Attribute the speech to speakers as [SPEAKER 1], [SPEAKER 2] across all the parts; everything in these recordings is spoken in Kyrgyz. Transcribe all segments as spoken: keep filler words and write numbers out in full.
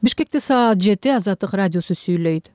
[SPEAKER 1] Бишкекте саат жети Азаттык радиосу сүйлөйт.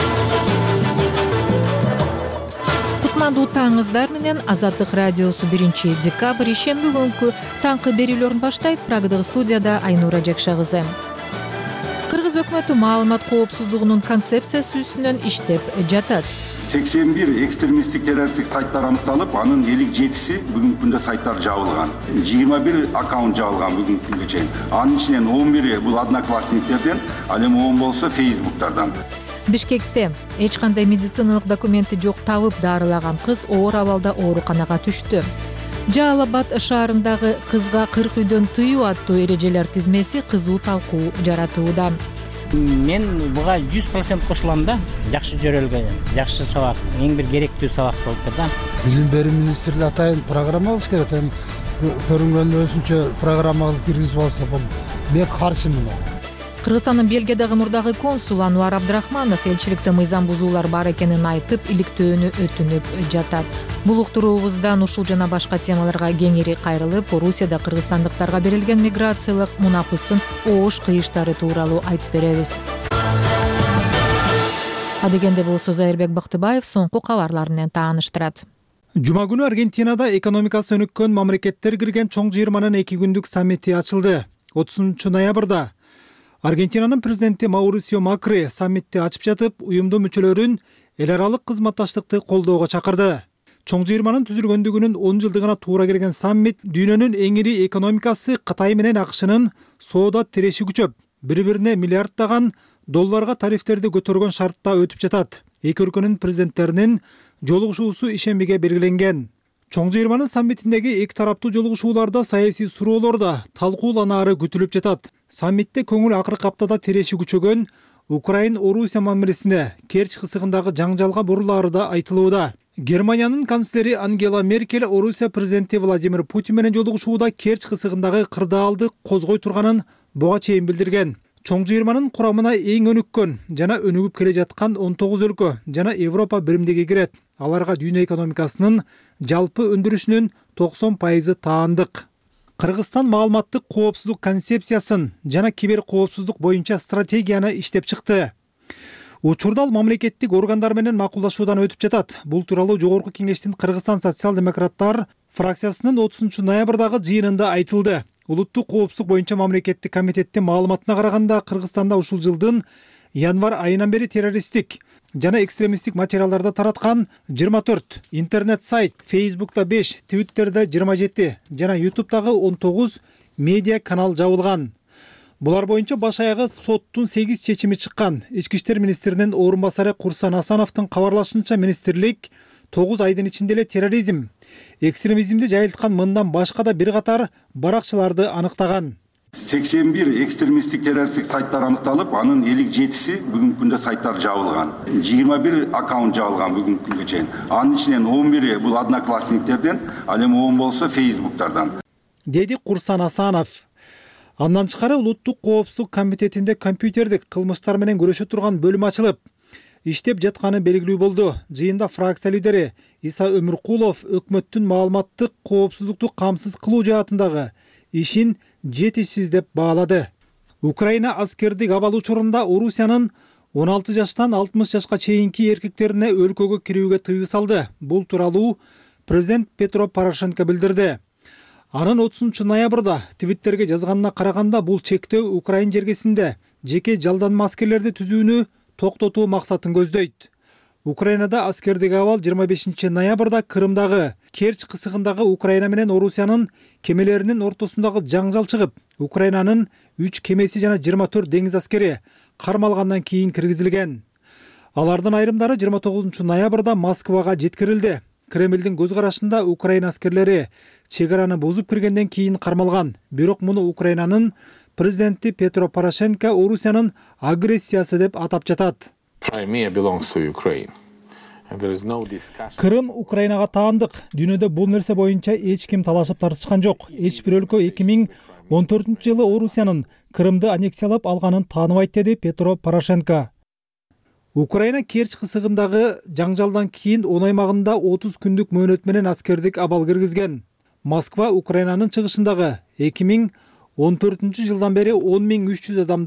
[SPEAKER 1] Кутмандуу таңыңыздар менен Азаттык радиосу биринчи декабрь ишемби күнкү таңкы берүүлөрүн баштайт. Прагадагы студияда Айнура Жакша кызы. Кыргыз өкмөтү маалымат коопсуздугунун концепциясы үстүнөн иштеп жатат.
[SPEAKER 2] сексен бир экстремисттик террористтик сайттар аныкталып, анын элүү жетиси бүгүнкү күндө сайттар жабылган. жыйырма бир аккаунт жабылган бүгүнкү күнгө чейин. Анын ичинен он бири бул одноклассниктерден, ал эми он болсо фейсбуктардан.
[SPEAKER 1] Бишкекте эч кандай медициналык документи жок табып дарылаган кыз оор абалда ооруканага түштү. Жалал Абад шаарындагы кызга кырк үйдөн тыюу аттуу эрежелер тизмеси кызуу талкуу жаратууда.
[SPEAKER 3] Мен буга жүз процент кошулам да. Жакшы жөрөлгө, жакшы сабак, эң бир керектүү сабак болуптур да.
[SPEAKER 4] Билим берүү министрлиги атайын программа кылыш керек. Эми көрүнгөн өзүнчө программа кылып киргизип алса болот. Мен каршымын.
[SPEAKER 1] Кыргызстандын Бельгиядагы мурдагы консулу Ануар Абдрахманов элчиликте мыйзам бузуулар бар экенин айтып, иликтөөнү өтүнүп жатат. Бул уктуруубуздан ушул жана башка темаларга кеңири кайрылып, Орусияда кыргызстандыктарга берилген миграциялык мунапыстын оош кыйыштары тууралуу айтып беребиз. Адегенде болсо Зайырбек Бактыбаев соңку кабарлар менен тааныштырат.
[SPEAKER 5] Жума күнү Аргентинада экономикасы өнүккөн мамлекеттер кирген чоң жыйырманын эки күндүк саммити ачылды. отузунчу ноябрда Аргентинанын президенти Маурисио Макри саммитти ачып жатып, уюмдун мүчөлөрүн эл аралык кызматташтыкты колдоого чакырды. Чоң жыйырманын түзүлгөндүгүнүн он жылдыгына туура келген саммит дүйнөнүн эң ири экономикасы Кытай менен АКШнын соода тиреши күчөп, бири-бирине миллиарддаган долларга тарифтерди көтөргөн шартта өтүп жатат. Эки өлкөнүн президенттеринин жолугушуусу ишембиге белгиленген. Чоң жыйырманын саммитиндеги эки тараптуу жолугушууларда саясий суроолор да талкууланары күтүлүп жатат. Саммитте көңүл акыркы аптада тиреши күчөгөн Украин-Орусия мамилесине, Керчь кысыгындагы жаңжалга бурулаары да айтылууда. Германиянын канцлери Ангела Меркель Орусия президенти Владимир Путин менен жолугушууда Керчь кысыгындагы кырдаалды козгой турганын буга чейин билдирген. Чоң жыйырманын курамына эң өнүккөн жана өнүгүп келе жаткан он тогуз өлкө жана Европа биримдиги кирет. Аларга дүйнө экономикасынын жалпы өндүрүшүнүн токсон пайызы таандык. Кыргызстан маалыматтык коопсуздук концепциясын жана кибер коопсуздук боюнча стратегияны иштеп чыкты. Учурда ал мамлекеттик органдар менен макулдашуудан өтүп жатат. Бул тууралуу Жогорку Кеңештин Кыргызстан социал-демократтар фракциясынын отузунчу ноябрдагы жыйынында айтылды. Улуттук коопсуздук боюнча мамлекеттик комитеттин маалыматына караганда, Кыргызстанда ушул жылдын январь айынан бери террористтик жана экстремисттик материалдарды тараткан жыйырма төрт интернет сайт, Фейсбукта беш, Твиттерде жыйырма жети жана Ютубтагы он тогуз медиа канал жабылган. Булар боюнча баш аягы соттун сегиз чечими чыккан. Ички иштер министринин орун басары Курсан Асановдун кабарлашынча, министрлик тогуз айдын ичинде эле терроризм, экстремизмди жайылткан мындан башка да бир катар баракчыларды анықтаган.
[SPEAKER 2] сексен бир экстремисттик террористтик сайттар аныкталып, анын элүү жетиси бүгүнкү күндө сайттар жабылган. жыйырма бир аккаунт жабылган бүгүнкү күнгө чейин. Анын ичинен он бири бул одноклассниктерден, ал эми он болсо фейсбуктардан.
[SPEAKER 5] Деди Курсан Асанов. Андан тышкары Улуттук коопсуздук комитетинде компьютердик кылмыштар менен күрөшө турган бөлүм ачылып, иштеп жатканы белгилүү болду. Жыйында фракция лидери Иса Өмүркулов өкмөттүн маалыматтык коопсуздукту камсыз кылуу жаатындагы ишин жетишсиз деп баалады. Украина аскердик абал учурунда Орусиянын он алты жаштан алтымыш жашка чейинки эркектерине өлкөгө кирүүгө тыюу салды. Бул тууралуу президент Петро Порошенко билдирди. Анын отузунчу ноябрда Твиттерге жазганына караганда, бул чектөө Украин жергесинде жеке жалданма аскерлерди түзүүнү токтотуу максатын көздөйт. Украинада аскердик абал жыйырма бешинчи ноябрда Крымдагы Керчь кысыгындагы Украина менен Орусиянын кемелеринин ортосундагы жаңжал чыгып, Украинанын үч кемеси жана жыйырма төрт деңиз аскери кармалгандан кийин киргизилген. Алардын айрымдары жыйырма тогузунчу ноябрда Москвага жеткирилди. Кремлдин көз карашында Украина аскерлери чек араны бузуп киргенден кийин кармалган. Бирок муну Украинанын президенти Петро Порошенко Орусиянын агрессиясы деп атап жатат. Крым Украинага таандык. Дүйнөдө бул нерсе боюнча эч ким талашып тартышкан жок. Эч бир өлкө эки миң он төртүнчү жылы Орусиянын Крымды аннексиялап алганын тааныбайт, деди Петро Порошенко. Украина Керчь кысыгындагы жаңжалдан кийин он аймагында отуз күндүк мөөнөт менен аскердик абал киргизген. Москва Украинанын чыгышындагы эки миң он төртүнчү жылдан бери он миң үч жүз адамдын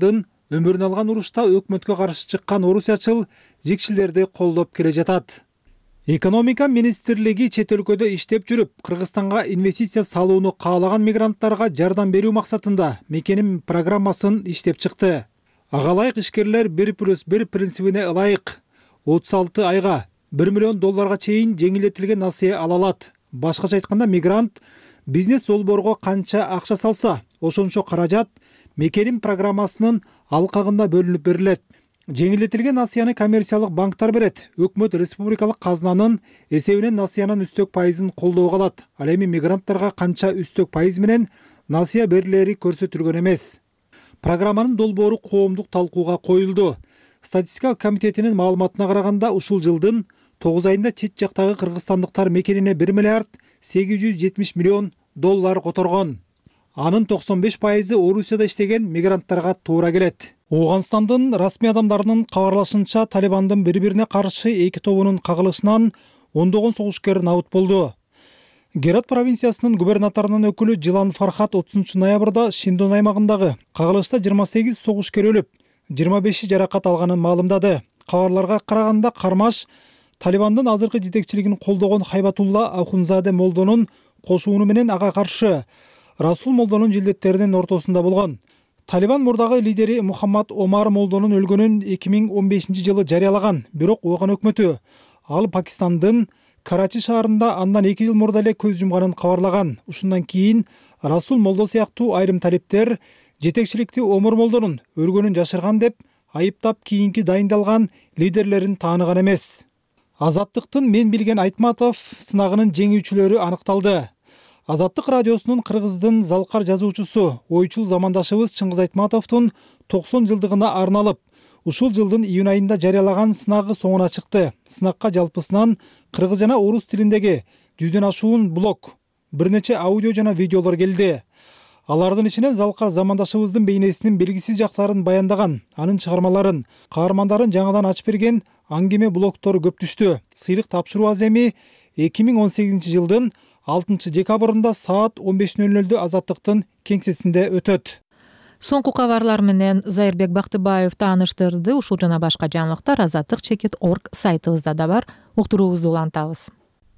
[SPEAKER 5] өмүрүн алган урушта өкмөткө каршы чыккан орусиячыл жекчилерди колдоп келе жатат. Экономика министрлиги чет өлкөдө иштеп жүрүп, Кыргызстанга инвестиция салууну каалаган мигранттарга жардам берүү максатында мекеним программасын иштеп чыкты. Ага ылайык ишкерлер бир плюс бир принцибине ылайык отуз алты айга бир миллион долларга чейин жеңилдетилген насыя ала алат. Башкача айтканда, мигрант бизнес долбоорго канча акча салса, ошончо каражат мекеним программасынын алкагында бөлүнүп берилет. Жеңилдетилген насыяны коммерциялык банктар берет. Өкмөт республикалык казынанын эсебинен насыянын үстөк пайызын колдоого алат. Ал эми мигранттарга канча үстөк пайыз менен насыя берилери көрсөтүлгөн эмес. Программанын долбоору коомдук талкууга коюлду. Статистика комитетинин маалыматына караганда, ушул жылдын тогуз айында чет жактагы кыргызстандыктар мекенине бир миллиард сегиз жүз жетимиш миллион доллар которгон. Анын токсон беш пайызы Орусияда иштеген мигранттарга туура келет. Ооганстандын расмий адамдарынын кабарлашынча, Талибандын бири-бирине каршы эки тобунун кагылышынан ондогон согушкер набыт болду. Герат провинциясынын губернаторунун өкүлү Жылан Фархат отузунчу ноябрда Шиндон аймагындагы кагылышта жыйырма сегиз согушкер өлүп, жыйырма беши жаракат алганын маалымдады. Кабарларга караганда, кармаш Талибандын азыркы жетекчилигин колдогон Хайбатулла Ахунзаде молдонун кошууну менен ага каршы Расул молдонун жилдеттеринин ортосунда болгон. Талибан мурдагы лидери Мухаммад Омар молдонун өлгөнүн эки миң он бешинчи жылы жарыялаган, бирок Ооган өкмөтү ал Пакистандын Карачи шаарында андан эки жыл мурда эле көз жумганын кабарлаган. Ушундан кийин Расул молдо сыяктуу айрым талиптер жетекчиликти Омар молдонун өлгөнүн жашырган деп айыптап, кийинки дайындалган лидерлерин тааныган эмес. Азаттыктын Мен Билген Айтматов сынагынын жеңүүчүлөрү аныкталды. Азаттык радиосунун кыргыздын залкар жазуучусу, ойчул замандашыбыз Чыңгыз Айтматовдун токсон жылдыгына арналып, ушул жылдын июнь айында жарыялаган сынагы соңуна чыкты. Сынакка жалпысынан кыргыз жана орус тилиндеги жүздөн ашуун блог, бир нече аудио жана видеолор келди. Алардын ичинен залкар замандашыбыздын бейнесинин белгисиз жактарын баяндаган, анын чыгармаларын, каармандарын жаңадан ачып берген аңгеме блогтор көп түштү. Сыйлык тапшыруу аземи эки миң он сегизинчи жылдын алтынчы декабрында саат он беш нөл нөлдө Азаттыктын кеңсесинде өтөт.
[SPEAKER 1] Соңку кабарлар менен Зайырбек Бактыбаев тааныштырды. Ушул жана башка жаңылыктар азаттык чекит точка орг сайтыбызда да бар. Уктуруубузду улантабыз.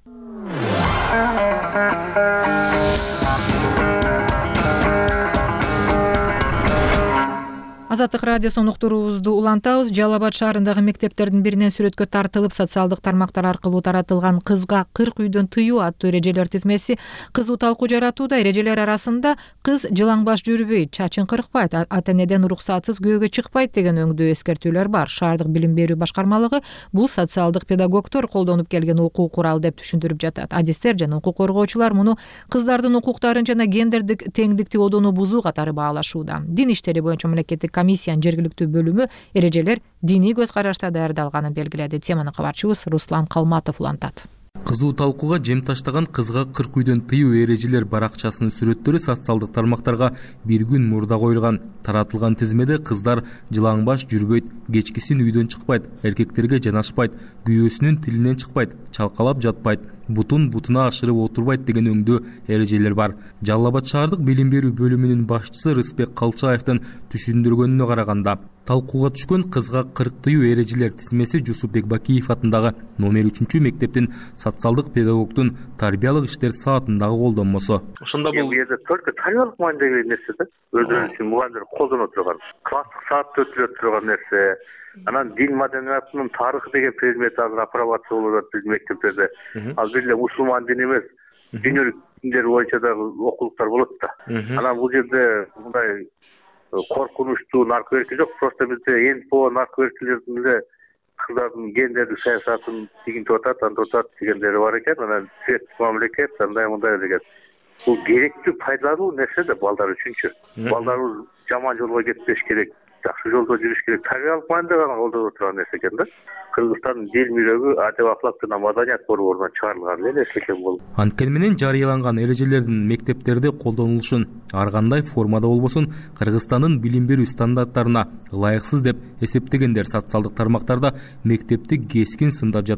[SPEAKER 1] Азаттык радиосунун уктуруубузду улантабыз. Жалал Абад шаарындагы мектептердин биринен сүрөткө тартылып, социалдык тармактар аркылуу таратылган кызга кырк үйдөн тыюу аттуу эрежелер тизмеси кызуу талкуу жаратууда. Эрежелер арасында кыз жылаңбаш жүрбөйт, чачын кыркпайт, ата энеден уруксатсыз күйөөгө чыкпайт деген өңдүү эскертүүлөр бар. Шаардык билим берүү башкармалыгы бул социалдык педагогдор колдонуп келген укук курал деп түшүндүрүп жатат. Адистер жана укук коргоочулар муну кыздардын укуктарын жана гендердик теңдикти одону бузуу катары баалашууда. Дин иштери боюнча мамлекеттик комиссиянын жергиликтүү бөлүмү эрежелер диний көз карашта даярдалганын белгиледи. Теманы кабарчыбыз Руслан Калматов улантат.
[SPEAKER 6] Кызуу талкууга жем таштаган кызга кырк үйдөн тыюу эрежелер баракчасынын сүрөттөрү социалдык тармактарга бир күн мурда коюлган. Таратылган тизмеде кыздар жылаңбаш жүрбөйт, кечкисин үйдөн чыкпайт, эркектерге жанашпайт, күйөөсүнүн тилинен чыкпайт, чалкалап жатпайт, бутун бутуна ашырып отурбайт деген өңдүү эрежелер бар. Жалал Абад шаардык билим берүү бөлүмүнүн башчысы Рыспек Калчаевдин түшүндүргөнүнө караганда, талкууга түшкөн кызга кырк тыюу эрежелер тизмеси Жусупбек Бакиев атындагы номер үчүнчү мектептин социалдык педагогдун тарбиялык иштер саатындагы колдонмосу.
[SPEAKER 7] Ошондо бул жерде только тарбиялык маанидеги нерсе да. Өздөрү үчүн мугалимдер колдоно турган, класстык саатта өтүлө турган нерсе. Анан дин маданиятынын тарыхы деген предмет азыр апробация болуп атат биздин мектептерде. Азыр эле мусулман дин эмес, дүйнөлүк диндер боюнча дагы окулуктар болот да. Анан бул жерде мындай коркунучтуу нарко эрки жок. Просто бизде эн-по нарко эркилердин эле кыздардын гендердик саясатын тигинтип атат, антип атат дегендери бар экен. Анан светтик мамлекет андай мындай деген. Бул керектүү пайдалуу нерсе да балдар үчүнчү. Балдарыбыз жаман жолго кетпеш керек, жакшы жолдо жүрүш керек. Тарбиялык маанидеде гана колдоно турган нерсе экен да. Кыргызстандын дил мирөөгү адеп ахлак жана маданият борборунан чыгарылган эле нерсе экен бул.
[SPEAKER 6] Анткени менен жарыяланган эрежелердин мектептерде колдонулушун ар кандай формада болбосун Кыргызстандын билим берүү стандарттарына ылайыксыз деп эсептегендер социалдык тармактарда мектепти кескин сындап жатышат.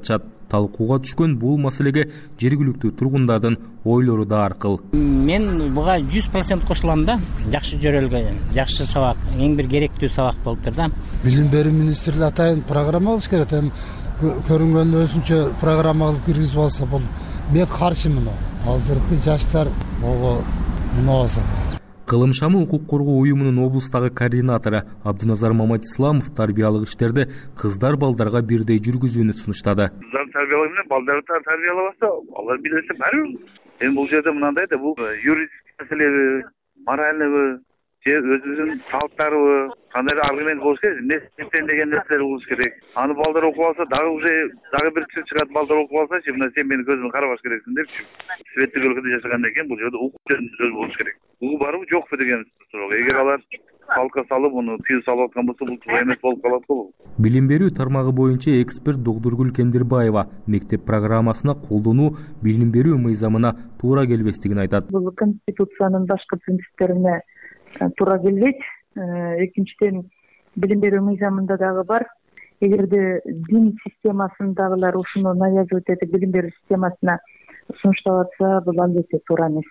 [SPEAKER 6] талкууга түшкөн бул маселеге жергиликтүү тургундардын ойлору да аркыл.
[SPEAKER 3] Мен буга жүз процент кошулам да. Жакшы жөрөлгө, жакшы сабак, эң бир керектүү сабак болуптур да.
[SPEAKER 4] Билим берүү министрлиги атайын программа кылыш керек. Эми көрүнгөн өзүнчө программа кылып киргизип алса, бул мен каршымын. Азыркы жаштар ого мунабаса.
[SPEAKER 6] Кылым шамы укук коргоо уюмунун облустагы координатору Абдуназар Маматисламов тарбиялык иштерди кыздар балдарга бирдей жүргүзүүнү сунуштады.
[SPEAKER 8] Кыздар тарбиялоо менен балдарды тарбиялабаса, алар билесе баары. Эми бул жерде мынандай да, бул юридический маселеби, моральныйбы, же өзүбүздүн салттарыбы, кандай аргумент болуш керек, эмне деген нерселер болуш керек. Аны балдар окуп алса, дагы уже дагы бир киши чыгат, балдар окуп алсачы, мына сен менин көзүмө карабаш керексиң депчи. Светтик өлкөдө жашагандан кийин бул жерде укук сөз болуш керек. Укук барбы, жокпу деген суроо. Эгер алар салка салып, муну тыюу салып аткан болсо, бул туура эмес болуп калат го.
[SPEAKER 6] Билим берүү тармагы боюнча эксперт Догдургүл Кендирбаева мектеп программасына колдонуу билим берүү мыйзамына туура келбестигин айтат.
[SPEAKER 9] Бул конституциянын башкы принциптерине туура келбейт. Экинчиден, билим берүү мыйзамында дагы бар. Эгерде дин системасындагылар ушуну навязывать этип билим берүү системасына сунуштап атса, бул албетте туура эмес.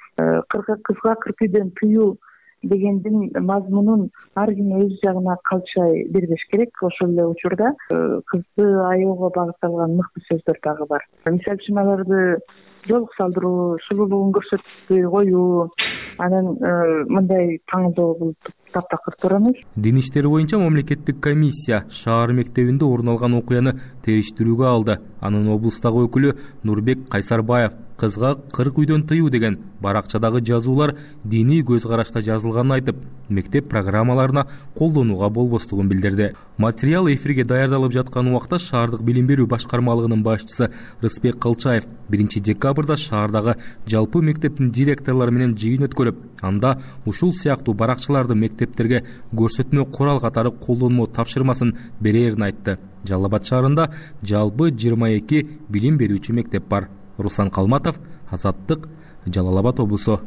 [SPEAKER 9] Кызга кирпүүдөн тыюу дегендин мазмунун ар ким өз жагына калчай бербеш керек. Ошол эле учурда кызды аяоого багытталган мыкты сөздөр дагы бар. Мисалы үчүн аларды жолук салдыруу, сулуулугун көрсөтпөй коюу, анан мындай таңдоо бул таптакыр туура эмес.
[SPEAKER 6] Дин иштери боюнча мамлекеттик комиссия шаар мектебинде орун алган окуяны териштирүүгө алды. Анын облустагы өкүлү Нурбек Кайсарбаев кызга кырк үйдөн тыюу деген баракчадагы жазуулар диний көз карашта жазылганын айтып, мектеп программаларына колдонууга болбостугун билдирди. Материал эфирге даярдалып жаткан убакта шаардык билим берүү башкармалыгынын башчысы Рыспек Кылчаев биринчи декабрда шаардагы жалпы мектептин директорлору менен жыйын өткөрүп, анда ушул сыяктуу баракчаларды мектептерге көрсөтмө курал катары колдонмо тапшырмасын берерин айтты. Жалал Абад шаарында жалпы жыйырма эки билим берүүчү мектеп бар. Руслан Калматов, Азаттык, Жалал Абад облусу.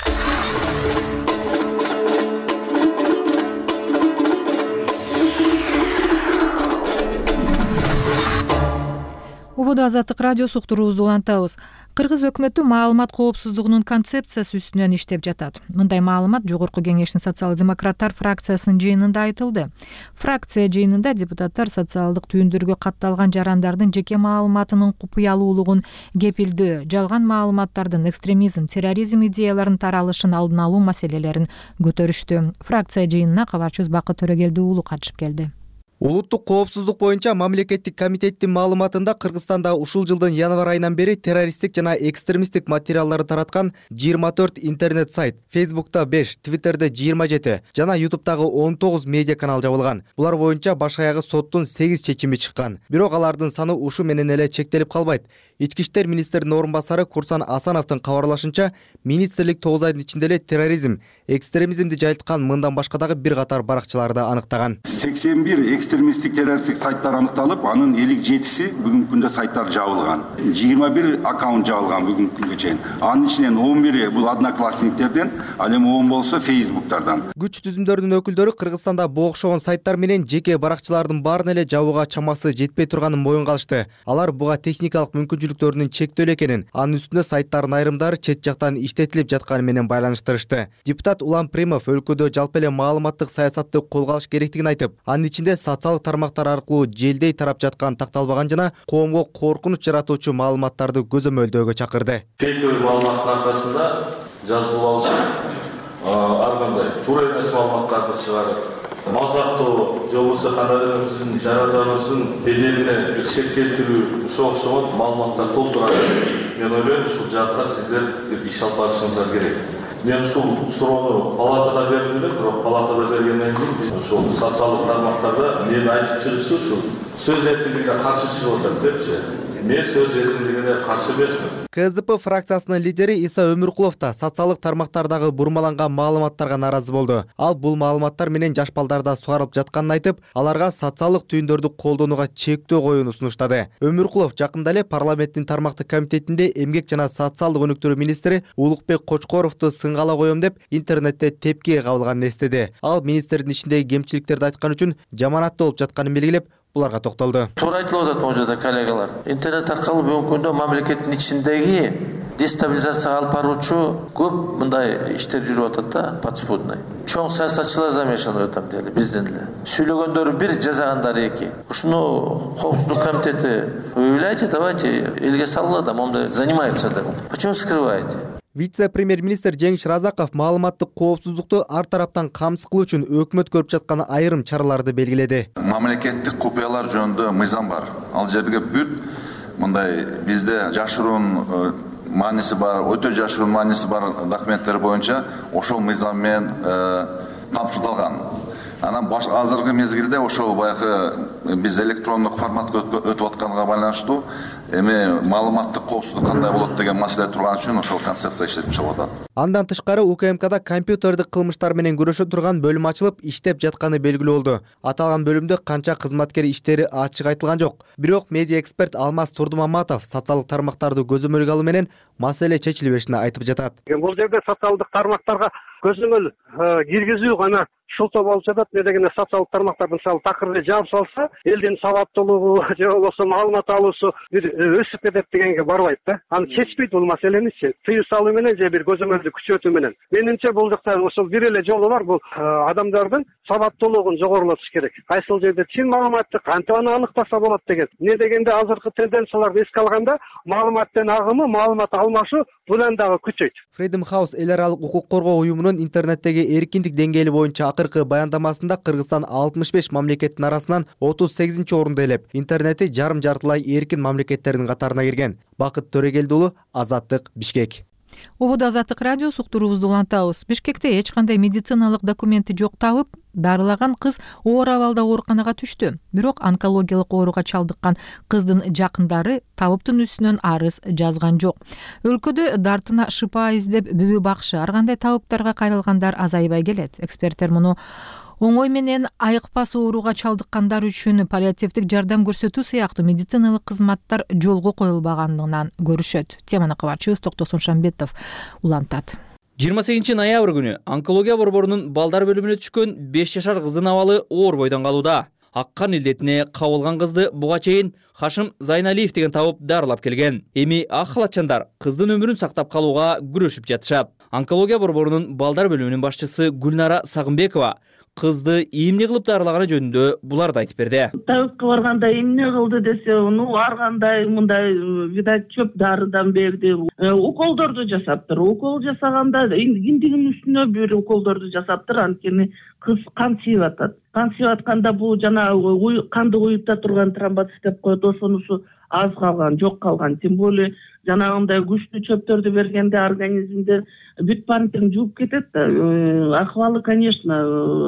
[SPEAKER 1] Убада Азаттык радиосу уктуруубузду улантабыз. Кыргыз өкмөтү маалымат коопсуздугунун концепциясы үстүнөн иштеп жатат. Мындай маалымат Жогорку Кеңештин социал-демократтар фракциясынын жыйынында айтылды. Фракция жыйынында депутаттар социалдык түйүндөргө катталган жарандардын жеке маалыматынын купуялуулугун кепилдөө, жалган маалыматтардын экстремизм, терроризм идеяларын таралышын алдын алуу маселелерин көтөрүштү. Фракция жыйынына кабарчыбыз Бакыт Төрөгелди уулу катышып келди.
[SPEAKER 10] Улуттук коопсуздук боюнча мамлекеттик комитеттин маалыматында Кыргызстанда ушул жылдын январь айынан бери террористтик жана экстремисттик материалдарды тараткан жыйырма төрт интернет сайт, Facebook'та беш, Twitter'де жыйырма жети жана YouTube'дагы он тогуз медиа канал жабылган. Булар боюнча баш аягы соттун сегиз чечими чыккан. Бирок алардын саны ушу менен эле чектелип калбайт. Ички иштер министринин орун басары Курсан Асановдун кабарлашынча, министрлик тогуз айдын ичинде эле терроризм, экстремизмди жайылткан мындан башка дагы бир катар баракчаларды аныктаган.
[SPEAKER 2] сексен бир экстремисттик террористтик сайттар аныкталып, анын элүү жетиси бүгүнкү күндө сайттар жабылган. жыйырма бир аккаунт жабылган бүгүнкү күнгө чейин. Анын ичинен он бири бул одноклассниктерден, ал эми он болсо Facebook'тардан.
[SPEAKER 10] Күч түзүмдөрүнүн өкүлдөрү Кыргызстанда бу окшогон сайттар менен жеке баракчалардын баарын эле жабууга чамасы жетпей турганын моюнга алышты. Алар буга техникалык мүмкүнчүлүктөрүнүн чектөө экенин, анын үстүнө сайттардын айрымдары чет жактан иштетилип жатканы менен байланыштырышты. Депутат Улан Примов өлкөдө жалпы эле маалыматтык саясатты колго алыш керектигин айтып, анын ичинде социалдык тармактар аркылуу желдей тарап жаткан такталбаган жана коомго коркунуч жаратуучу маалыматтарды көзөмөлдөөгө чакырды.
[SPEAKER 11] Фейктүү маалыматтын аркасында жазылып алышып, ар кандай туура эмес маалыматтарды чыгарып, мазактоо же болбосо кандайдыр сиздин жарандарыңыздын беделине ишкек келтирүү, ушул окшогон маалыматтар толтурат. Мен ойлойм, ушул жакта сиздер бир иш алып барышыңыздар керек. Мен ушул суроону палатада бердим эле, бирок палатада бергенден кийин биз ушул социалдык тармактарда мени айтып чыгышы ушул сөз эркиндигине каршы чыгып атат депчи. Мен сөз эркиндигине каршы эмесмин.
[SPEAKER 10] КСДП фракциясынын лидери Иса Өмүркулов да социалдык тармактардагы бурмаланган маалыматтарга наразы болду. Ал бул маалыматтар менен жаш балдарда сугарылып жатканын айтып, аларга социалдык түйүндөрдү колдонууга чектөө коюуну сунуштады. Өмүркулов жакында эле парламенттин тармактык комитетинде эмгек жана социалдык өнүктүрүү министри Улукбек Кочкоровду сынга ала коем деп интернетте тепкиге кабылганын эстеди. Ал министрдин ишиндеги кемчиликтерди айткан үчүн жаманатта болуп жатканын белгилеп, буларга токтолду.
[SPEAKER 12] Туура айтылып атат могу жерде коллегалар. Интернет аркылуу бүгүнкү күндө мамлекеттин ичиндеги дестабилизацияга алып баруучу көп мындай иштер жүрүп атат да, подспудный. Чоң саясатчылар замешаны в этом деле, бизден эле. Сүйлөгөндөрү бир, жазагандары эки. Ушуну коопсуздук комитети выявляйте, давайте элге салгыла да, момундай занимаются да. Почему скрываете?
[SPEAKER 10] Вице-премьер-министр Жеңиш Разаков маалыматтык коопсуздукту ар тараптан камсыз кылуу үчүн өкмөт көрүп жаткан айрым чараларды белгиледи.
[SPEAKER 13] Мамлекеттик купуялар жөнүндө мыйзам бар. Ал жерге бүт мындай бизде жашыруун мааниси бар, өтө жашыруун мааниси бар документтер боюнча ошол мыйзам менен камсыздалган. Анан баш азыркы мезгилде ошол баягы биз электрондук форматка өтүп атканга байланыштуу эми маалыматтык коопсуздук кандай болот деген маселе турган үчүн ошол концепция иштетип чыгып атат.
[SPEAKER 10] Андан тышкары УКМКда компьютердик кылмыштар менен күрөшө турган бөлүм ачылып, иштеп жатканы белгилүү болду. Аталган бөлүмдө канча кызматкер иштери ачык айтылган жок. Бирок медиа эксперт Алмаз Турдумаматов социалдык тармактарды көзөмөлгө алуу менен маселе чечилбешин айтып жатат.
[SPEAKER 14] Бул жерде социалдык тармактарга көзөмөл киргизүү гана шылтоо болуп жатат. Не дегенде социалдык тармактар мисалы такырды жаап салса, элдин сабаттуулугу же болбосо маалымат алуусу бир өсүп кетет дегенге барбайт да. Аны чечпейт бул маселени-чи. Тыюу салуу менен же бир көзөмөлдү күчөтүү менен. Менимче бул жакта ошол бир эле жолу бар, бул адамдардын сабаттуулугун жогорулатыш керек. Кайсыл жерде чын маалыматты кантип аны аныктаса болот деген. Не дегенде азыркы тенденцияларды эске алганда маалыматтын агымы, маалымат алмашуу будан дагы күчөйт.
[SPEAKER 10] Freedom House эл аралык укук коргоо уюмунун интернеттеги эркиндик деңгээли боюнча акыркы баяндамасында Кыргызстан алтымыш беш мамлекеттин арасынан отуз сегизинчи орунду ээлеп, интернети жарым жартылай эркин мамлекеттердин катарына кирген. Бакыт Төрөгелди уулу, Азаттык, Бишкек.
[SPEAKER 1] Ободо Азаттык радио суктуруубузду улантабыз. Бишкекте эч кандай медициналык документи жок табып, дарылаган кыз оор абалда ооруканага түштү. Бирок онкологиялык ооруга чалдыккан кыздын жакындары табыптын үстүнөн арыз жазган жок. Өлкөдө дартына шыпа издеп бүбү бакшы ар кандай табыптарга кайрылгандар азайбай келет. Эксперттер муну оңой менен айыкпас ооруга чалдыккандар үчүн паллиативдик жардам көрсөтүү сыяктуу медициналык кызматтар жолго коюлбаганынан көрүшөт. Теманы кабарчыбыз Токтосун Шамбетов улантат.
[SPEAKER 15] жыйырма сегизинчи ноябрь күнү онкология борборунун балдар бөлүмүнө түшкөн беш жашар кыздын абалы оор бойдон калууда. Аккан илдетине кабылган кызды буга чейин Хашим Зайналиев деген табып дарылап келген. Эми ак халатчандар кыздын өмүрүн сактап калууга күрөшүп жатышат. Онкология борборунун балдар бөлүмүнүн башчысы Гүлнара Сагынбекова кызды эмне кылып дарылаганы жөнүндө буларды айтып берди.
[SPEAKER 16] Табипке барганда эмне кылды десе, ну ар кандай мындай видать чөп дарыдан берди. Уколдорду жасаптыр. Укол жасаганда индигинин үстүнө бир уколдорду жасаптыр. Анткени кыз кан сыйып атат. Кан сыйып атканда бул жана канды уюпта турган тромбоцит деп коет, ошонусу аз калган, жок калган. Тем более жанагындай күчтүү чөптөрдү бергенде организмде бүт парниктин жууп кетет да. Акыбалы, конечно,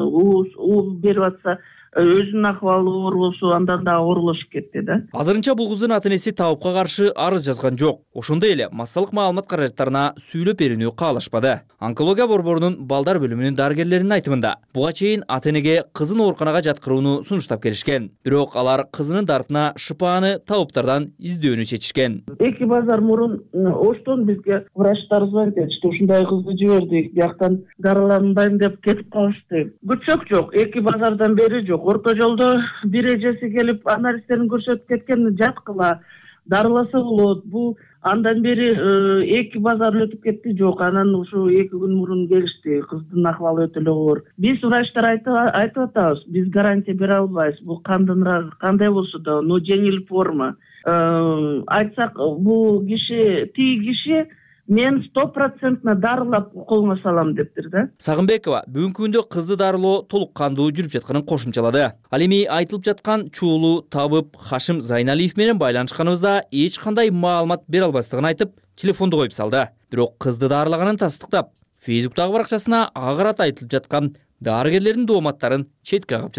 [SPEAKER 16] у берип атса өзүнүн акыбалы оор болсо андан да оорлошуп кетти да.
[SPEAKER 15] Азырынча бул кыздын ата-энеси табыпка каршы арыз жазган жок. Ошондой эле массалык маалымат каражаттарына сүйлөп берүүнү каалашпады. Онкология борборунун балдар бөлүмүнүн дарыгерлеринин айтымында, буга чейин ата-энеге кызын ооруканага жаткырууну сунуштап келишкен. Бирок алар кызынын дартына шыпааны табыптардан издөөнү чечишкен.
[SPEAKER 16] Эки базар мурун оштон бизге врачтар звонить этишти, ушундай кызды жибердик, бияктан дарыланбайм деп кетип калышты. Күтсөк жок, эки базардан бери жок. Орто жолдо бир эжеси келип анализдерин көрсөтүп кеткен, жаткыла, дарыласа болот. Бул андан бери эки базар өтүп кетти, жок. Анан ушу эки күн мурун келишти, кыздын акыбалы өтө эле оор. Биз врачтар айтып атабыз, биз гарантия бере албайбыз. Бул кандын рагы кандай болсо да, но жеңил форма. Айтсак, бул киши, тиги киши мен сто процентно дарылап колуңа салам дептир да.
[SPEAKER 15] Сагынбекова бүгүнкү күндө кызды дарылоо толук кандуу жүрүп жатканын кошумчалады. Ал эми айтылып жаткан чуулу табып Хашим Зайналиев менен байланышканыбызда эч кандай маалымат бере албастыгын айтып, телефонду коюп салды. Бирок кызды дарылаганын тастыктап, Фейсбуктагы баракчасына ага карата айтылып жаткан дарыгерлердин дооматтарын четке кагып жатат.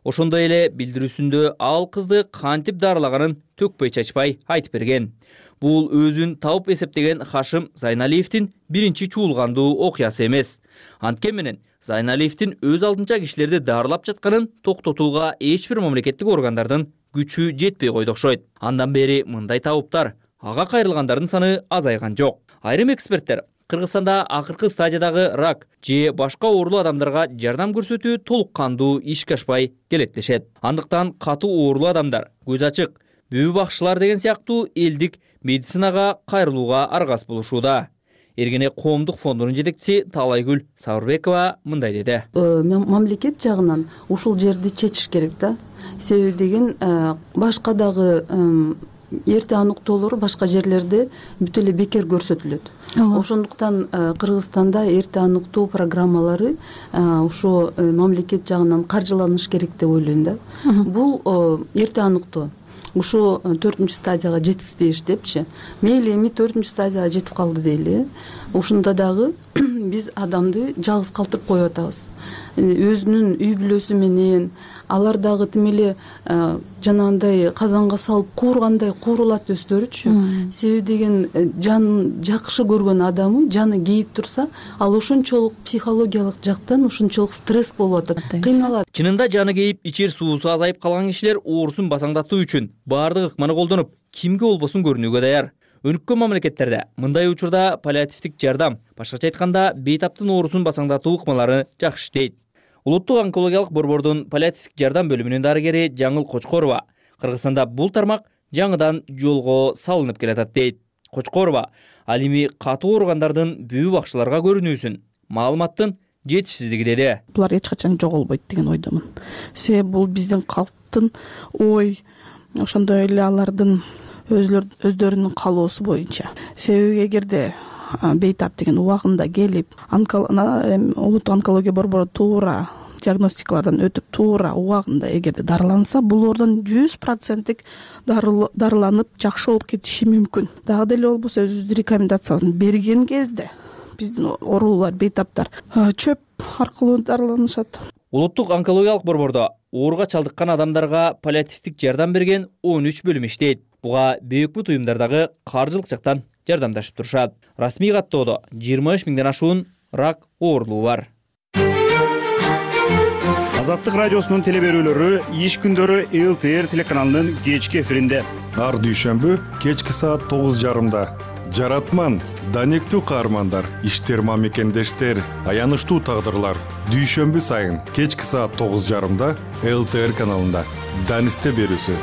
[SPEAKER 15] Ошондой эле билдирүүсүндө ал кызды кантип дарылаганын төкпөй чачпай айтып берген. Бул өзүн тауып эсептеген Хашим Зайналиевдин биринчи чуулгандуу окуясы эмес. Анткени менен Зайналиевдин өз алдынча кишилерди дарылап жатканын токтотууга эч бир мамлекеттик органдардын күчү жетпей койду окшойт. Андан бери мындай табыптар, ага кайрылгандардын саны азайган жок. Айрым эксперттер Кыргызстанда акыркы стадиядагы рак же башка оорулуу адамдарга жардам көрсөтүү толук кандуу ишке ашпай келет дешет. Андыктан катуу оорулуу адамдар, көз ачык, бүбү бакчылар деген сыяктуу элдик медицинага кайрылууга аргас болушууда. Эргене коомдук фондунун жетекчиси Таалайгүл Сабырбекова мындай деди.
[SPEAKER 17] Мамлекет жагынан ушул жерди чечиш керек да. Себеби деген башка дагы эрте аныктоолору башка жерлерде бүт эле бекер көрсөтүлөт. Ошондуктан Кыргызстанда эрте аныктоо программалары ошо мамлекет жагынан каржыланыш керек деп ойлойм да. Бул эрте аныктоо. Ушу төртүнчү стадияга жетишпеш депчи. Мейли эми төртүнчү стадияга жетип калды дейли. Ушунда дагы биз адамды жалгыз калтырып коюп атабыз. Өзүнүн үй бүлөсү менен алар дагы тим эле жанагындай казанга салып куургандай куурулат өздөрүчү. Себеби деген жан жакшы көргөн адамы жаны кейип турса, ал ошончолук психологиялык жактан ошончолук стресс болуп атат, кыйналат.
[SPEAKER 15] Чынында жаны кейип, ичер суусу азайып калган кишилер оорусун басаңдатуу үчүн баардык ыкманы колдонуп, кимге болбосун көрүнүүгө даяр. Өнүккөн мамлекеттерде мындай учурда паллиативдик жардам, башкача айтканда бейтаптын оорусун басаңдатуу ыкмалары жакшы иштейт. Улуттук онкологиялык борбордун паллиативдик жардам бөлүмүнүн дарыгери Жаңыл Кочкорова Кыргызстанда бул тармак жаңыдан жолго салынып келатат дейт. Кочкорова ал эми катуу ооругандардын бүбү бакчыларга көрүнүүсүн, маалыматтын жетишсиздиги деди.
[SPEAKER 18] Булар эч качан жоголбойт деген ойдомун. Себеби бул биздин калктын ой, ошондой эле алардын өздөрүнүн каалоосу боюнча. Себеби эгерде бейтап деген убагында келип, улуттук онкология борбору туура диагностикалардан өтүп, туура убагында эгерде дарыланса, бул оордон жүз проценттик дарыланып жакшы болуп кетиши мүмкүн. Дагы деле болбосо өзүбүздүн рекомендациясын берген кезде биздин оорулуулар, бейтаптар чөп аркылуу дарыланышат.
[SPEAKER 15] Улуттук онкологиялык борбордо ооруга чалдыккан адамдарга паллиативдик жардам берген он үч бөлүм иштейт. Буга бөйөк бут уюмдардагы каржылык жактан жардамдашып турушат. Расмий каттоодо жыйырма үч миңден ашуун рак оорулуу бар.
[SPEAKER 19] Азаттык радиосунун телеберүүлөрү иш күндөрү эл ти эр телеканалынын кечки эфиринде.
[SPEAKER 20] Ар дүйшөмбү кечки саат тогуз жарымда. Жаратман, данектүү каармандар, иштер мамекендештер, аянычтуу тагдырлар. Дүйшөмбү сайын кечки саат тогуз жарымда эл ти эр каналында. Данисте берүүсү.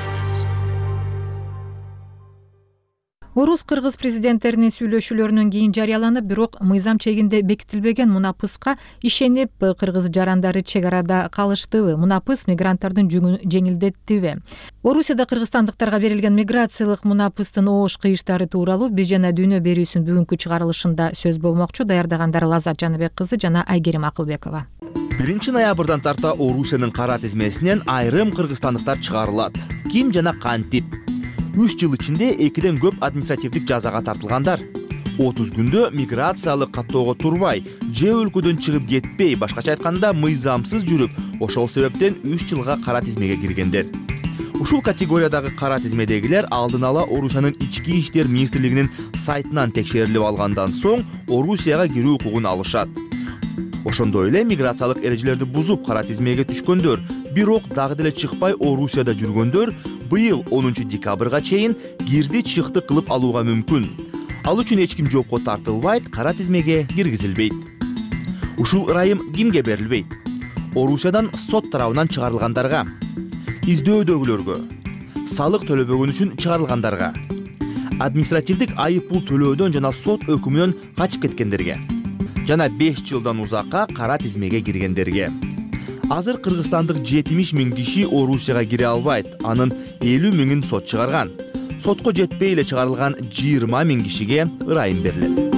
[SPEAKER 1] Орус-кыргыз президенттеринин сүйлөшүүлөрүнөн кийин жарыяланып, бирок мыйзам чегинде бекитилбеген мунапыска ишенип, кыргыз жарандары чек арада калыштыбы? Мунапыс мигранттардын жүгүн жеңилдеттиби? Орусияда кыргызстандыктарга берилген миграциялык мунапыстын оош кыйыштары тууралуу биз жана дүйнө берүүсүнүн бүгүнкү чыгарылышында сөз болмокчу. Даярдагандар Лазат Жаныбек кызы жана Айгерим Акылбекова.
[SPEAKER 21] биринчи ноябрдан тарта Орусиянын кара тизмесинен айрым кыргызстандыктар чыгарылат. Ким жана кантип? үч жыл ичинде экиден көп административдик жазага тартылгандар. отуз күндө миграциялык каттоого турбай, же өлкөдөн чыгып кетпей, башкача айтканда мыйзамсыз жүрүп, ошол себептен үч жылга кара тизмеге киргендер. Ушул категориядагы кара тизмедегилер алдын ала Орусиянын ички иштер министрлигинин сайтынан текшерилип алгандан соң Орусияга кирүү укугун алышат. Ошондой эле миграциялык эрежелерди бузуп кара тизмеге түшкөндөр, бирок дагы деле чыкпай Орусияда жүргөндөр быйыл онунчу декабрга чейин кирди чыкты кылып алууга мүмкүн. Ал үчүн эч ким жоопко тартылбайт, кара тизмеге киргизилбейт. Ушул ырайым кимге берилбейт? Орусиядан сот тарабынан чыгарылгандарга, издөөдөгүлөргө, салык төлөбөгөн үчүн чыгарылгандарга, административдик айып пул төлөөдөн жана сот өкүмүнөн качып кеткендерге, жана беш жылдан узакка кара тизмеге киргендерге. Азыр кыргызстандык жетимиш миң киши Орусияга кире албайт, анын элүү миңин сот чыгарган. Сотко жетпей эле чыгарылган жыйырма миң кишиге ырайым берилет.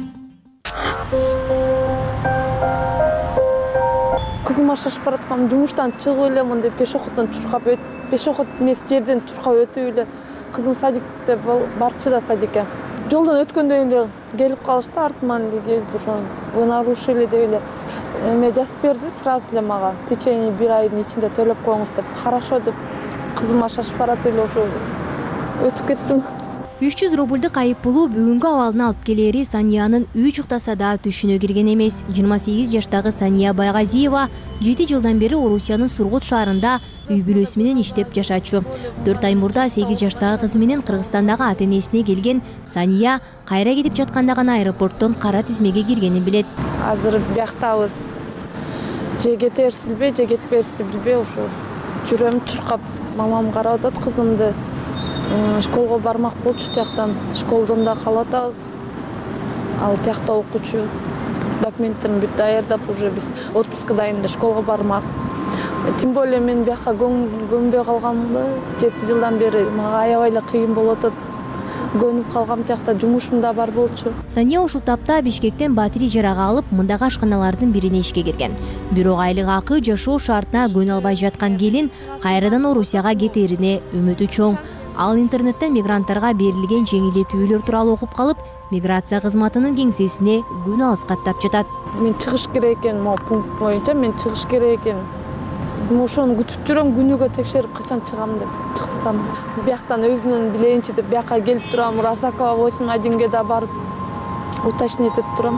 [SPEAKER 22] Кызыма шашып бараткам, жумуштан чыгып эле мындай пешоходдон чуркап өтүп, пешоход эмес жерден чуркап өтүп эле кызым садикте барчу да садикке. Жолдон өткөндөн эле келип калышты, артыман эле келип ошо вы нарушили деп эле эме жазып берди сразу эле мага в течение бир айдын ичинде төлөп коюңуз деп. Хорошо деп кызыма шашып барат эле ошо өтүп кеттим.
[SPEAKER 5] үч жүз рубльдук айып пулу бүгүнкү абалына алып келери Саниянын үй жуктаса да түшүнө кирген эмес. жыйырма сегиз жаштагы Сания Байгазиева жети жылдан бери Орусиянын Сургут шаарында үй бүлөсү менен иштеп жашачу. төрт ай мурда сегиз жаштагы кызы менен Кыргызстандагы ата-энесине келген Сания кайра кетип жатканда гана аэропорттон кара тизмеге киргенин билет.
[SPEAKER 22] Азыр бияктабыз. Же кетерсиз билбей, же кетпейсизди билбей ошо жүрөм чуркап. Мамам карап атат кызымды. Школго бармак болчу тияктан. Школдон да калып атабыз. Ал тиякта окучу. Документтерин бүт даярдап уже биз отпускка дайын школго бармак. Тем более мен бияка көнбөй калганмынбы. жети жылдан бери мага аябай эле кыйын болуп атат. Көнүп калгам тиякта жумушум да бар болчу.
[SPEAKER 5] Сания ушул тапта Бишкектен батир ижарага алып, мындагы ашканалардын бирине ишке кирген. Бирок айлык акы жашоо шартына көнө албай жаткан келин кайрадан Орусияга кетерине үмүтү чоң. Ал интернеттен мигранттарга берилген жеңилдетүүлөр тууралуу окуп калып, миграция кызматынын кеңсесине күн алыс каттап жатат.
[SPEAKER 22] Мен чыгыш керек экен, могу пункт боюнча мен чыгыш керек экен. Ошону күтүп жүрөм, күнүгө текшерип качан чыгам деп чыксам. Бияктан өзүнөн билейинчи деп бияка келип турам, Разакова восемь одинге да барып уточнить этип турам.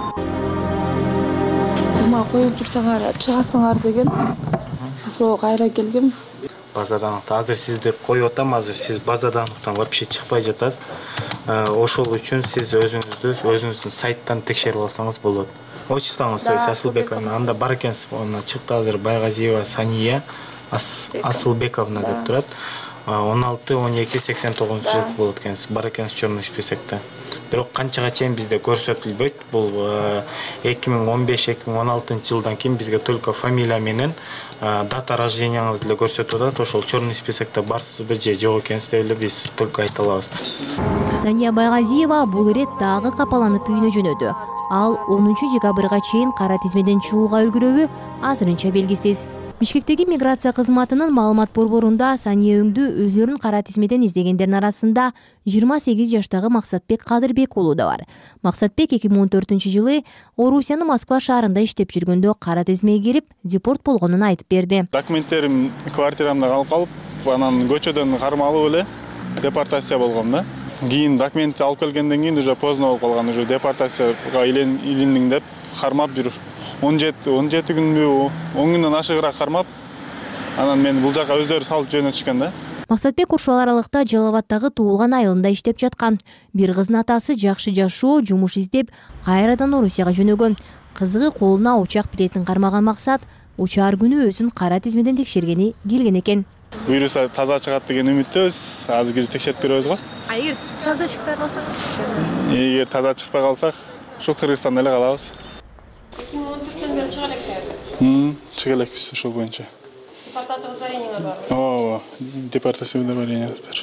[SPEAKER 22] Мага коюп турсаңар чыгасыңар деген. Ошо кайра келгем.
[SPEAKER 7] Базадан азыр сиз деп коюп атам, азыр сиз базадан вообще чыкпай жатасыз. Ошол үчүн сиз өзүңүздү өзүңүздүн сайттан текшерип алсаңыз болот. Отчествоңуз то есть Асылбековна, анда бар экенсиз, она чыкты азыр Байгазиева Сания Асылбековна деп турат. он алты он эки сексен тогузунчу жыл болот экенсиз, бар экенсиз чорный списокто. Бирок канчага чейин бизде көрсөтүлбөйт. Бул эки миң он беш эки миң он алтынчы жылдан кийин бизге только фамилия менен дата рожденияңызды эле көрсөтүп атат. Ошол чорный списокто барсызбы же жок экенсиз деп эле биз только айта алабыз.
[SPEAKER 5] Сания Байгазиева бул ирет дагы капаланып үйүнө жөнөдү. Ал онунчу декабрга чейин кара тизмеден чыгууга үлгүрөбү азырынча белгисиз. Бишкектеги миграция кызматынын маалымат борборунда Сания өңдү өзүлөрүн кара тизмеден издегендердин арасында жыйырма сегиз жаштагы Максатбек Кадырбек уулу да бар. Максатбек эки миң он төртүнчү жылы Орусиянын Москва шаарында иштеп жүргөндө кара тизмеге кирип, депорт болгонун айтып берди.
[SPEAKER 23] Документтерим квартирамда калып калып, анан көчөдөн кармалып эле депортация болгом да. Кийин документти алып келгенден кийин уже поздно болуп калган, уже депортацияга илиндиң деп кармап жүрүп он жети он жети күнбү, он күндөн ашыгыраак кармап, анан мени бул жака өздөрү салып жөнөтүшкөн да.
[SPEAKER 5] Максатбек ушул аралыкта Жалал Абадтагы туулган айылында иштеп жаткан. Бир кыздын атасы жакшы жашоо, жумуш издеп, кайрадан Орусияга жөнөгөн. Кызыгы колуна учак билетин кармаган Максат учаар күнү өзүн кара тизмеден текшергени келген экен.
[SPEAKER 23] Буюрса таза чыгат деген үмүттөбүз. Азыр текшерип көрөбүз го.
[SPEAKER 5] Эгер таза чыкпай калсаңыз?
[SPEAKER 23] Эгер таза чыкпай калсак, ушул Кыргызстанда эле калабыз.
[SPEAKER 22] эки миң он төрттөн бери чыга элексиз?
[SPEAKER 23] Хм, чыга элекпиз ошол боюнча.
[SPEAKER 22] Депортация удовлетворениеңер барбы?
[SPEAKER 23] Ооба, депортация удовлетворение бар.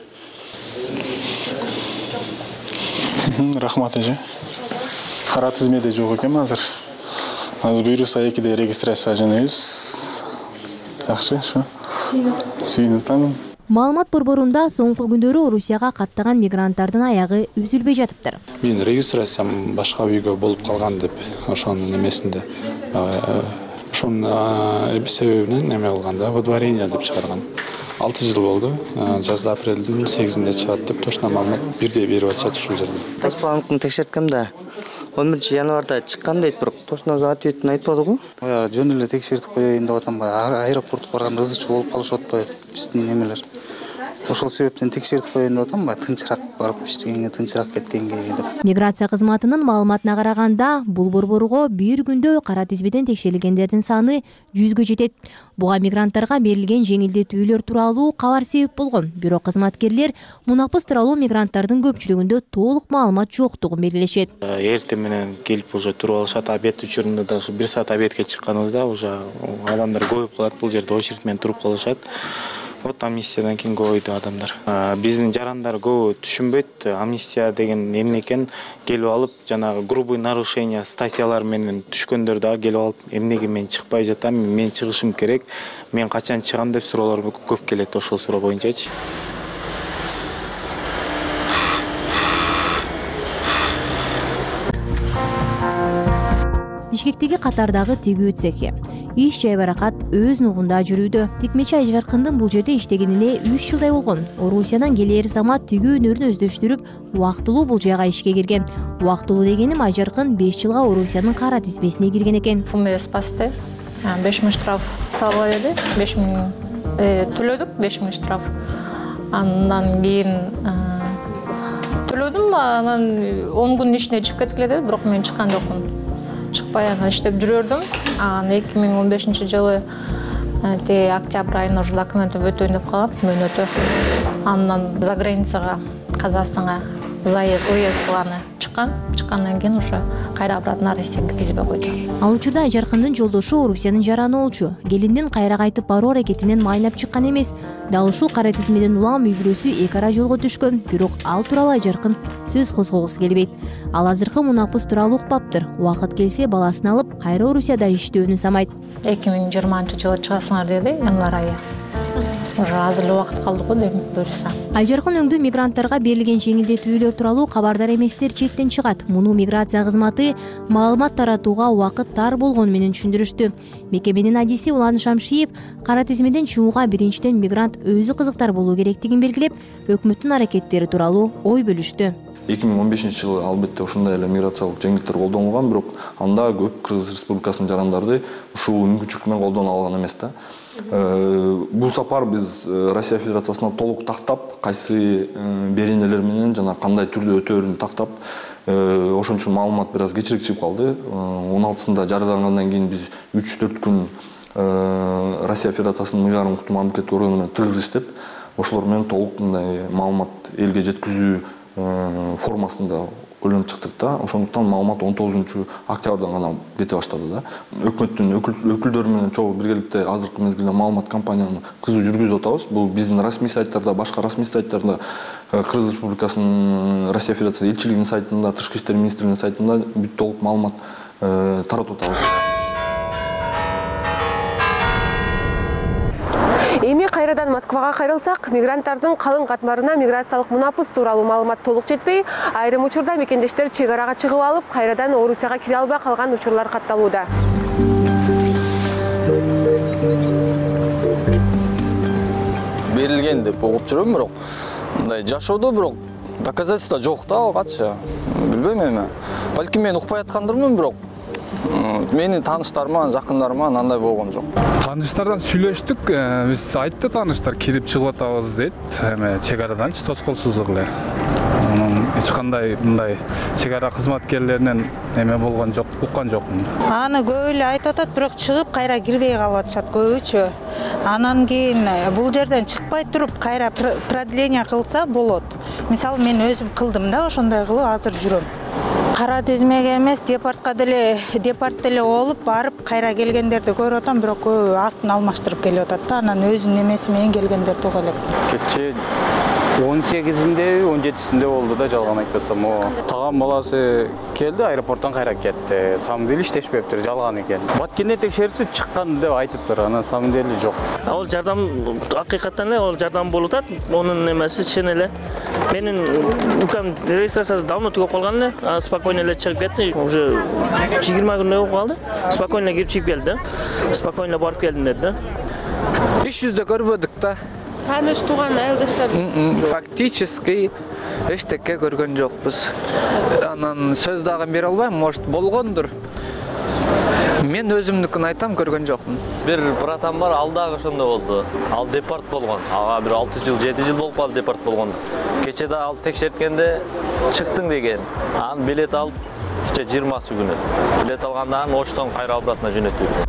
[SPEAKER 23] Рахмат эже. Кара тизмеде жок экен азыр. Азыр буюрса экиде регистрация жөнөйбүз. Жакшы, ошо. Сүйүнүп
[SPEAKER 5] Маалымат борборунда соңку күндөрү Орусияга каттаган мигранттардын аягы үзүлбөй жатыптыр.
[SPEAKER 24] Мен регистрациям башка үйгө болуп калган деп ошонун эмесинде ошонун себебинен эме кылганда выдворение деп чыгарган. алты жыл болду. Жазда апрелдин сегизинде чыгат деп точно маалымат бирдей берип атышат ушул жерде.
[SPEAKER 25] Паспортун текшерткем да он биринчи январда чыккан дейт, бирок точно ответин айтпады го.
[SPEAKER 26] Жөн эле текшертип коеюн деп атам, аэропортко барганда ызычуу болуп калышып атпайбы биздин немелер. Ошол себептен текшертип коеюн деп атам, тынчыраак барып иштегенге, тынчыраак кеткенге деп.
[SPEAKER 5] Миграция кызматынын маалыматына караганда, бул борборго бир күндө кара тизмеден текшерилгендердин саны жүзгө жетет. Буга мигранттарга берилген жеңилдетүүлөр тууралуу кабар себеп болгон. Бирок кызматкерлер мунапыс тууралуу мигранттардын көпчүлүгүндө толук маалымат жоктугун белгилешет.
[SPEAKER 7] Эртең менен келип уже туруп алышат, обед учурунда да бир саат обедке чыкканыбызда уже адамдар көбөйүп калат, бул жерде очередь менен туруп калышат. Вот амнистиядан кийин көбөйдү адамдар. Биздин жарандар көбү түшүнбөйт, амнистия деген эмне экен, келип алып жанагы грубый нарушение статьялар менен түшкөндөр дагы келип алып, эмнеге мен чыкпай жатам, мен чыгышым керек, мен качан чыгам деп суроолор көп келет, ошол суроо боюнчачы.
[SPEAKER 5] Бишкектеги катардагы тигүү цехи иш жайбаракат өз нугунда жүрүүдө. Тикмечи Айжаркындын бул жерде иштегенине үч жылдай болгон. Орусиядан келер замат тигүү өнөрүн өздөштүрүп, убактылуу бул жайга ишке кирген. Убактылуу дегеним Айжаркын беш жылга Орусиянын кара тизмесине кирген экен.
[SPEAKER 2] ФМС пасты беш миң штраф салган эди. беш миң төлөдүк, беш миң штраф. Андан кийин төлөдүм, анан он күн ичинде чыгып кеткиле деди, бирок мен чыккан жокмун. Чыкпай анан иштеп жүрөрдүм. Анан эки миң он бешинчи жылы те октябрь айында уже документим өтөйүн деп калган, мөөнөтү. Андан за границага, Казакстанга заезд, уезд кылганы чыккан. Чыккандан кийин уже кайра обратно Россияга киргизбей койду.
[SPEAKER 5] Ал учурда Айжаркындын жолдошу Орусиянын жараны болчу. Келиндин кайра кайтып баруу аракетинен майнап чыккан эмес. Дал ушул кара тизмеден улам үй бүлөсү эки ара жолго түшкөн. Бирок ал тууралуу Айжаркын сөз козгогусу келбейт. Ал азыркы мунапыс тууралуу укпаптыр. Убакыт келсе баласын алып кайра Орусияда иштөөнү самайт.
[SPEAKER 2] эки миң жыйырманчы жылы чыгасыңар деди, январь айы. Уже азыр эле убакыт калды го дейм, буюрса.
[SPEAKER 5] Айжаркын өңдүү мигранттарга берилген жеңилдетүүлөр тууралуу кабардар эместер четтен чыгат. Муну миграция кызматы маалымат таратууга убакыт тар болгону менен түшүндүрүштү. Мекеменин адиси Улан Шамшиев кара тизмеден чыгууга биринчиден мигрант өзү кызыктар болуу керектигин белгилеп, өкмөттүн аракеттери тууралуу ой бөлүштү.
[SPEAKER 3] эки миң он бешинчи жылы албетте ушундай эле миграциялык жеңилдиктер колдонулган, бирок анда көп Кыргыз Республикасынын жарандары ушул мүмкүнчүлүк менен колдоно алган эмес да. Бул сапар биз Россия Федерациясына толук тактап, кайсы беренелер менен жана кандай түрдө өтөөрүн тактап, ошон үчүн маалымат бир аз кечирээк чыгып калды. он алтысында жарыялангандан кийин биз үч төрт күн Россия Федерациясынын мыйгарым укуктуу мамлекеттик органы менен тыгыз иштеп, ошолор менен толук мындай маалымат элге жеткизүү формасында ойлонуп чыктык да. Ошондуктан маалымат он тогузунчу октябрдан гана кете баштады да. Өкмөттүн өкүлдөрү менен чогуу биргеликте азыркы мезгилде маалымат кампанияны кызуу жүргүзүп атабыз. Бул биздин расмий сайттарда, башка расмий сайттарда, Кыргыз Республикасынын Россия Федерациясы элчилигинин сайтында, Тышкы иштер министрлигинин сайтында бүт толук маалымат таратып атабыз.
[SPEAKER 4] Эми кайрадан Москвага кайрылсак, мигранттардын калың катмарына миграциялык мунапыс тууралуу маалымат толук жетпей, айрым учурда мекендештер чек арага чыгып алып, кайрадан Орусияга кире албай калган учурлар катталууда.
[SPEAKER 6] Берилген деп угуп жүрөм, бирок мындай жашоодо бирок доказательство жок да алгачы. Билбейм эми. Балким мен укпай аткандырмын, бирок менин тааныштарыма, жакындарыма андай болгон жок.
[SPEAKER 8] Тааныштардан сүйлөштүк, биз айтты тааныштар кирип чыгып атабыз дейт. Эми чек араданчы тоскоолсуздук эле. Анын эч кандай мындай чек ара кызматкерлеринен эме болгон жок, уккан жокмун.
[SPEAKER 9] Аны көп эле айтып атат, бирок чыгып кайра кирбей калып атышат көбүчө. Анан кийин бул жерден чыкпай туруп кайра продление кылса болот. Мисалы мен өзүм кылдым да, ошондой кылып азыр жүрөм. Кара тизмеге эмес, департка деле, департ деле болуп барып кайра келгендерди көрүп атам, бирок көбү атын алмаштырып келип атат да, анан өзүнүн эмеси менен келгендер туга элек.
[SPEAKER 8] Кече он сегизинде, он жетисинде болду да, жалган айтпасам. Тагам баласы келди, аэропорттон кайра кетти. Самом деле иштешпептир, жалган экен. Баткенде текшертип чыккан деп айтыптыр, анан самом деле жок.
[SPEAKER 27] Ал жардам акыйкаттан эле ал жардам болуп атат. Онун эмеси чын эле. Менин укам регистрациясы давно түгөп калган эле. Спокойно эле чыгып кетти. Уже жыйырма күндөй болуп калды. Спокойно кирип чыгып келди. Спокойно барып келдим деди да.
[SPEAKER 8] Иш жүздө көрбөдүк да.
[SPEAKER 4] Таныш туган айылдаштар.
[SPEAKER 8] Фактически эчтеке көргөн жокпуз. Анан сөз дагы бере албайм, может болгондур. Мен өзүмдүкүн айтам, көргөн жокмун.
[SPEAKER 28] Бир братан бар, ал дагы ошондо болду. Ал депорт болгон. Ага бир алты жыл, жети жыл болуп калды депорт болгон. Кече да ал текшерткенде чыктың деген. Анан билет алып, кече жыйырмасы күнү. Билет алгандан кийин Оштон кайра обратно жөнөтүлдү.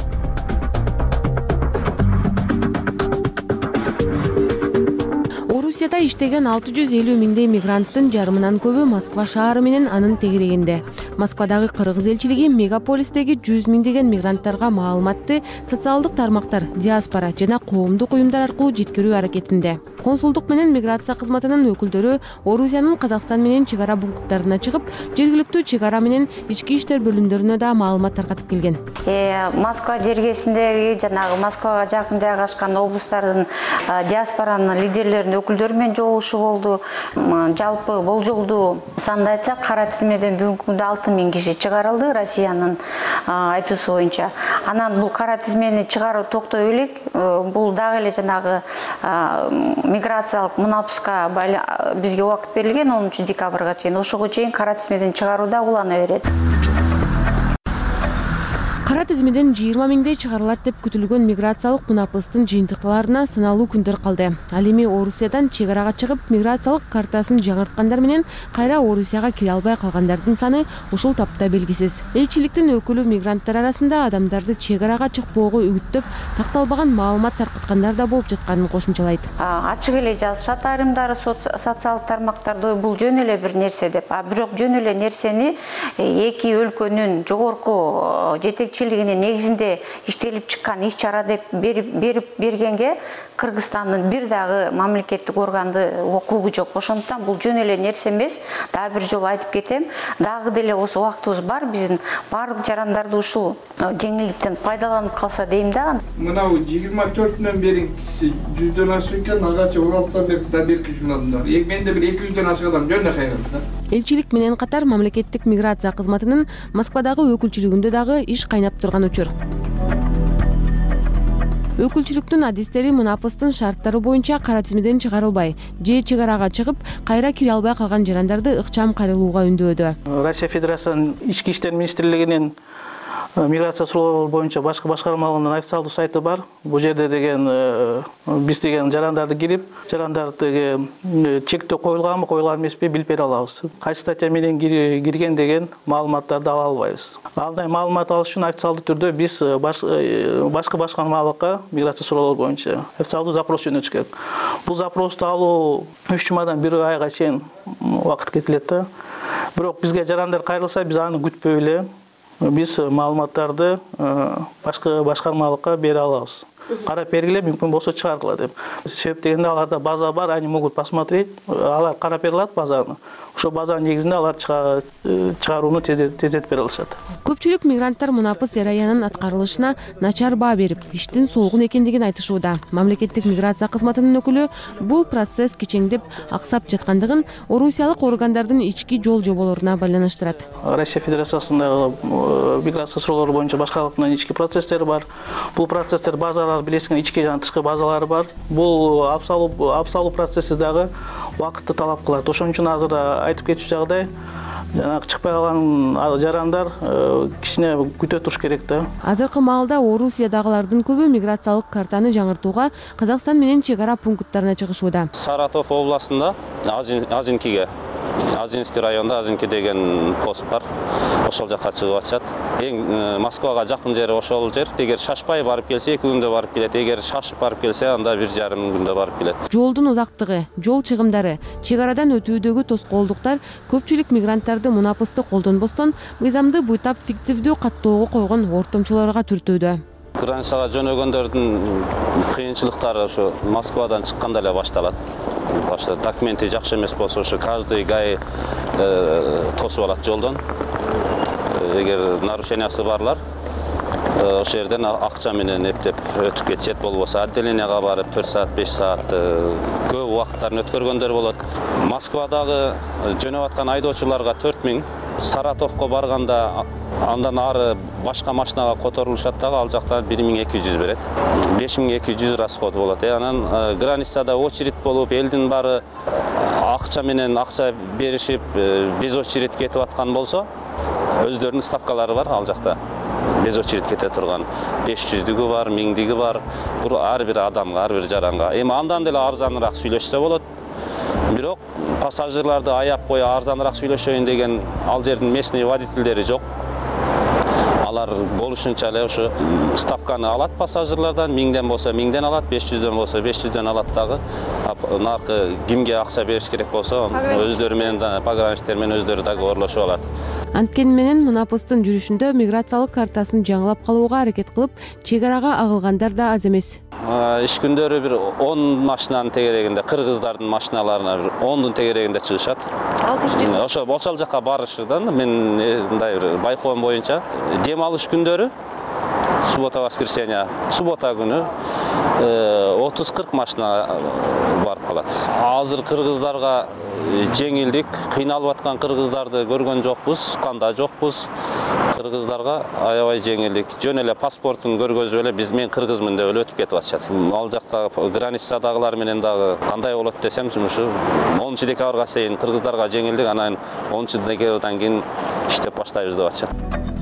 [SPEAKER 29] Орусияда иштеген алты жүз элүү миңдей мигранттын жарымынан көбү Москва шаары менен анын тегерегинде. Москвадагы Кыргыз элчилиги мегаполистеги жүз миңдеген мигранттарга маалыматты социалдык тармактар, диаспора жана коомдук уюмдар аркылуу жеткирүү аракетинде. консулдук менен миграция кызматынын өкүлдөрү Орусиянын Казакстан менен чек ара пункттарына чыгып, жергиликтүү чек ара менен ички иштер бөлүмдөрүнө да маалымат таркатып келген.
[SPEAKER 10] Москва жергесиндеги жанагы Москвага жакын жайгашкан облустардын диаспоранын лидерлеринин өкүлдөрү менен жолугушуу болду. Жалпы болжолдуу санды айтсак, кара тизмеден бүгүнкү күндө алты миң киши чыгарылды Россиянын айтуусу боюнча. Анан бул кара тизмени чыгаруу токтой элек, бул дагы эле жанагы миграциялык мунапыска бизге убакыт берилген онунчу декабрга чейин. Ошого чейин кара тизмеден чыгаруу да улана берет.
[SPEAKER 29] Кара тизмеден жыйырма миңдей чыгарылат деп күтүлгөн миграциялык мунапыстын жыйынтыкталарына саналуу күндөр калды. Ал эми Орусиядан чек арага чыгып, миграциялык картасын жаңырткандар менен кайра Орусияга кире албай калгандардын саны ушул тапта белгисиз. Элчиликтин өкүлү мигранттар арасында адамдарды чек арага чыкпоого үгүттөп, такталбаган маалымат таркаткандар да болуп жатканын кошумчалайт.
[SPEAKER 10] Ачык эле жазышат айрымдары социалдык тармактарда бул жөн эле бир нерсе деп. А бирок жөн эле нерсени эки өлкөнүн жогорку жетекчилигинин негизинде иштелип чыккан иш чара деп берип бергенге Кыргызстандын бир дагы мамлекеттик органды укугу жок. Ошондуктан бул жөн эле нерсе эмес. Дагы бир жолу айтып кетем, дагы деле осы убактыбыз бар, биздин баардык жарандарды ушул жеңилдиктен пайдаланып калса дейм да.
[SPEAKER 11] Мынау жыйырма төртүнөн бери жүздөн ашык экен, агачы он алты берсе да берки жумадымдар. Менде бир эки жүздөн ашык адам жөн кайрылды да.
[SPEAKER 29] Элчилик менен катар мамлекеттик миграция кызматынын Москвадагы өкүлчүлүгүндө дагы иш кайнап турган учур. Өкүлчүлүктүн адистери мунапыстын шарттары боюнча кара тизмеден чыгарылбай, же чек арага чыгып, кайра кире албай калган жарандарды ыкчам кайрылууга үндөөдө.
[SPEAKER 27] Россия Федерациясынын ички иштер министрлигинин миграция суроолору боюнча башкы башкармалыгынын официалдуу сайты бар. Бул жерде деген биз деген жарандарды кирип, жарандарды чектөө коюлганбы, коюлган эмеспи билип бере алабыз. Кайсы статья менен кирген деген маалыматтарды ала албайбыз. Андай маалымат алыш үчүн официалдуу түрдө биз башкы башкармалыкка миграция суроолору боюнча официалдуу запрос жөнөтүш керек. Бул запросту алуу үч жумадан бир айга чейин убакыт кетилет да. Бирок бизге жарандар кайрылса, биз аны күтпөй эле биз маалыматтарды башкы башкармалыкка бере алабыз. Карап бергиле, мүмкүн болсо чыгаргыла деп. Себеп дегенде аларда база бар, они могут посмотреть, алар карап бере алат базаны. Ошо базанын негизинде алар чыгарууну тездетип бере алышат.
[SPEAKER 29] Көпчүлүк мигранттар мунапыс жараянын аткарылышына начар баа берип, иштин солгун экендигин айтышууда. Мамлекеттик миграция кызматынын өкүлү бул процесс кичеңдеп аксап жаткандыгын Орусиялык органдардын ички жол жоболоруна байланыштырат.
[SPEAKER 27] Россия Федерациясындагы миграция суроолору боюнча башкарлыктын ички процесстери бар. Бул процесстер базалар билесиң, ички жана тышкы базалары бар. Бул абсалуу процесси дагы убакытты талап кылат. Ошон үчүн азыр айтып кетчү жагдай, жанагы чыкпай калган жарандар кичине күтө туруш керек да.
[SPEAKER 29] Азыркы маалда Орусиядагылардын көбү миграциялык картаны жаңыртууга Казакстан менен чек ара пункттарына чыгышууда.
[SPEAKER 12] Саратов областында Азинкиге, Азинский районда Азинки деген пост бар. Ошол жака чыгып атышат. Эң Москвага жакын жери ошол жер. Эгер шашпай барып келсе, эки күндө барып келет. Эгер шашып барып келсе, анда бир жарым күндө барып келет.
[SPEAKER 29] Жолдун узактыгы, жол чыгымдары, чек арадан өтүүдөгү тоскоолдуктар көпчүлүк мигранттарды мунапысты колдонбостон мыйзамды буйтап фиктивдүү каттоого койгон ортомчуларга түртүүдө.
[SPEAKER 12] Границага жөнөгөндөрдүн кыйынчылыктары ошо Москвадан чыкканда эле башталат. Башта документи жакшы эмес болсо, ошо каждый гай тосуп алат жолдон. Эгер нарушениясы барлар, ошол жерден акча менен эптеп өтүп кетишет, болбосо отделенияга барып төрт саат, беш саат көп убакыттарын өткөргөндөр болот. Москвадагы жөнөп аткан айдоочуларга төрт миң, Саратовко барганда андан ары башка машинага которулушат дагы, ал жакта бир миң эки жүз берет. беш миң эки жүз расход болот. Анан границада очередь болуп, элдин баары акча менен акча беришип, без очередь кетип аткан болсо, өздөрүнүн ставкалары бар ал жакта. Без очередь кете турган беш жүздүгү бар, миңдиги бар. Бул ар бир адамга, ар бир жаранга. Эми андан деле арзаныраак сүйлөшсө болот. Бирок пассажирларды аяп коюп арзаныраак сүйлөшөйүн деген ал жердин местный водительдери жок. Алар болушунча эле ошо ставканы алат пассажирлардан, миңден болсо миңден алат, беш жүздөн болсо беш жүздөн алат дагы. Наркы кимге акча бериш керек болсо, өздөрү менен пограничтер менен өздөрү договорлошуп алат.
[SPEAKER 29] Анткени менен Мунапыстын жүрүшүндө миграциялык картасын жаңылап калууга аракет кылып, чек арага агылгандар да аз эмес.
[SPEAKER 12] Иш күндөрү бир он машинанын тегерегинде, кыргыздардын машиналарына бир ондун тегерегинде чыгышат. Ошо ошол жака барышырдан мен мындай бир байкоом боюнча дем алыш күндөрү суббота воскресенье, суббота күнү отуз кырк машина барып калат. Азыр кыргыздарга жеңилдик, кыйналып аткан кыргыздарды көргөн жокпуз, канда жокпуз. Кыргыздарга аябай жеңилдик. Жөн эле паспортун көргөзүп эле биз мен кыргызмын деп эле өтүп кетип атышат. Ал жакта границадагылар менен дагы кандай болот десем, ушу онунчу декабрга чейин кыргыздарга жеңилдик, анан онунчу декабрдан кийин иштеп баштайбыз деп атышат.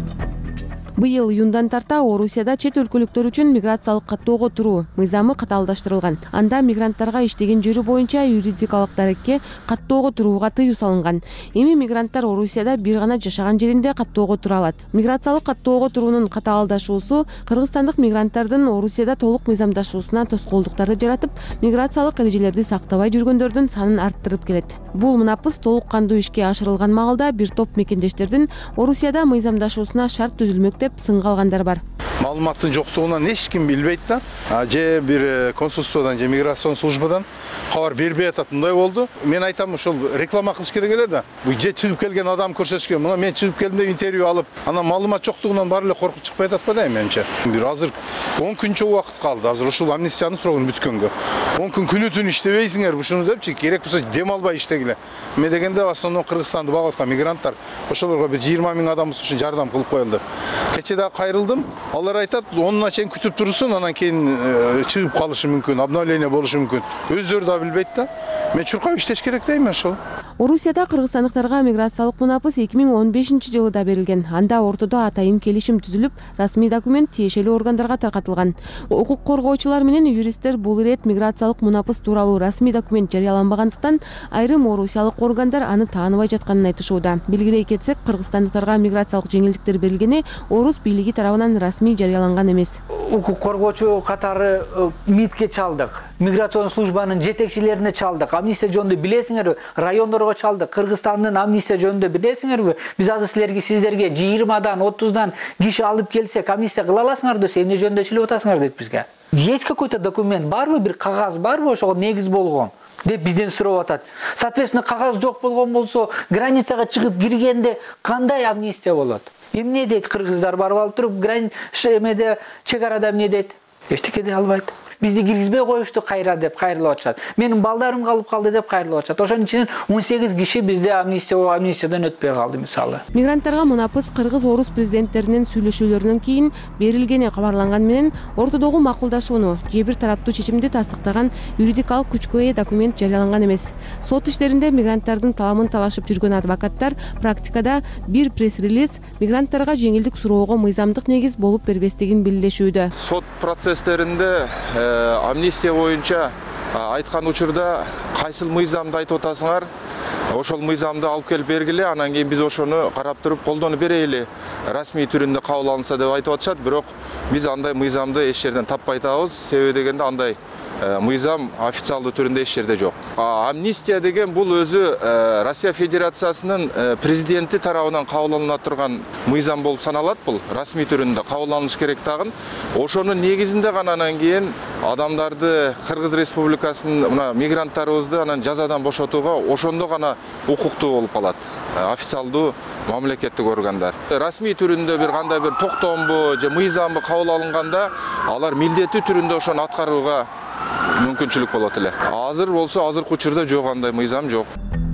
[SPEAKER 29] Быйыл июндан тарта Орусияда чет өлкөлүктөр үчүн миграциялык каттоого туруу мыйзамы катаалдаштырылган. Анда мигранттарга иштеген жери боюнча юридикалык дарекке каттоого турууга тыюу салынган. Эми мигранттар Орусияда бир гана жашаган жеринде каттоого тура алат. Миграциялык каттоого туруунун катаалдашуусу кыргызстандык мигранттардын Орусияда толук мыйзамдашуусуна тоскоолдуктарды жаратып, миграциялык эрежелерди сактабай жүргөндөрдүн санын арттырып келет. Бул мунапыс толук кандуу ишке ашырылган маалда бир топ мекендештердин Орусияда мыйзамдашуусуна шарт түзүлмөк деп сынга алгандар бар.
[SPEAKER 1] Маалыматтын жоктугунан эч ким билбейт да. Же бир консулстводан же миграцион службадан кабар бербей атат, мындай болду. Мен айтам, ошол реклама кылыш керек эле да. Бу же чыгып келген адам көрсөтүш керек. Мына мен чыгып келдим деп интервью алып, анан маалымат жоктугунан баары эле коркуп чыкпай атат да менимче. Бир азыр он күнчө убакыт калды. Азыр ушул амнистиянын срогун бүткөнгө. он күн күнү түн иштебейсиңер, ушуну депчи, керек болсо дем албай иштегиле. Мен дегенде основном Кыргызстанды багып аткан мигранттар, ошолорго бир жыйырма миң адамыбыз үчүн жардам кылып коюлду. Кече да кайрылдым. Алар айтат, онуна чейин күтүп турсун, анан кийин чыгып калышы мүмкүн, обновление болушу мүмкүн. Өздөрү да билбейт да. Мен чуркап иштеш керек дейм ошол.
[SPEAKER 29] Орусияда кыргызстандыктарга миграциялык мунапыс эки миң он бешинчи жылда берилген. Анда ортодо атайын келишим түзүлүп, расмий документ тиешелүү органдарга таркатылган. Укук коргоочулар менен юристтер бул ирет миграциялык мунапыс тууралуу расмий документ жарыяланбагандыктан айрым орусиялык органдар аны тааныбай жатканын айтышууда. Белгилей кетсек, кыргызстандыктарга миграциялык жеңилдиктер берилгени орус бийлиги тарабынан расмий жарыяланган эмес.
[SPEAKER 13] Укук коргоочу катары МИДке чалдык, миграцион службанын жетекчилерине чалдык, амнистия жөнүндө билесиңерби, райондорго чалдык, Кыргызстандын амнистия жөнүндө билесиңерби? Биз азыр силерге сиздерге жыйырмадан отуздан киши алып келсек, амнистия кыла аласыңар десе, эмне жөнүндө сүйлөп атасыңар дейт бизге. Есть какой-то документ барбы, бир кагаз барбы ошого негиз болгон деп бизден сурап атат. Соответственно, кагаз жок болгон болсо, границага чыгып киргенде кандай амнистия болот? Эмне дейт кыргыздар барып алып туруп, граница эмеде чек арада эмне дейт? Эчтеке дей албайт. Бизди киргизбей коюшту кайра деп кайрылып атышат. Менин балдарым калып калды деп кайрылып атышат. Ошонун ичинен он сегиз киши бизде амнистия амнистиядан өтпөй калды мисалы.
[SPEAKER 29] Мигранттарга мунапыс кыргыз-орус президенттеринин сүйлөшүүлөрүнөн кийин берилгени кабарланган менен ортодогу макулдашууну же бир тараптуу чечимди тастыктаган юридикалык күчкө ээ документ жарыяланган эмес. Сот иштеринде мигранттардын таламын талашып жүргөн адвокаттар практикада бир пресс-релиз мигранттарга жеңилдик суроого мыйзамдык негиз болуп бербестигин билдиришүүдө.
[SPEAKER 1] Сот процесстеринде амнистия боюнча айткан учурда кайсыл мыйзамды айтып атасыңар, ошол мыйзамды алып келип бергиле, анан кийин биз ошону карап туруп колдонуп берели, расмий түрүндө кабыл алынса деп айтып атышат. Бирок биз андай мыйзамды эч жерден таппай атабыз. Себеби дегенде андай мыйзам официалдуу түрүндө эч жерде жок. Амнистия деген бул өзү Россия Федерациясынын президенти тарабынан кабыл алына турган мыйзам болуп саналат. Бул расмий түрүндө кабыл алыныш керек тагын. Ошонун негизинде гана анан кийин адамдарды, Кыргыз Республикасынын мына мигранттарыбызды анан жазадан бошотууга ошондо гана укуктуу болуп калат официалдуу мамлекеттик органдар. Расмий түрүндө бир кандай бир токтомбу же мыйзамбы кабыл алынганда алар милдеттүү түрүндө ошону аткарууга мүмкүнчүлүк болот эле. Азыр болсо азыркы учурда жок, андай мыйзам жок.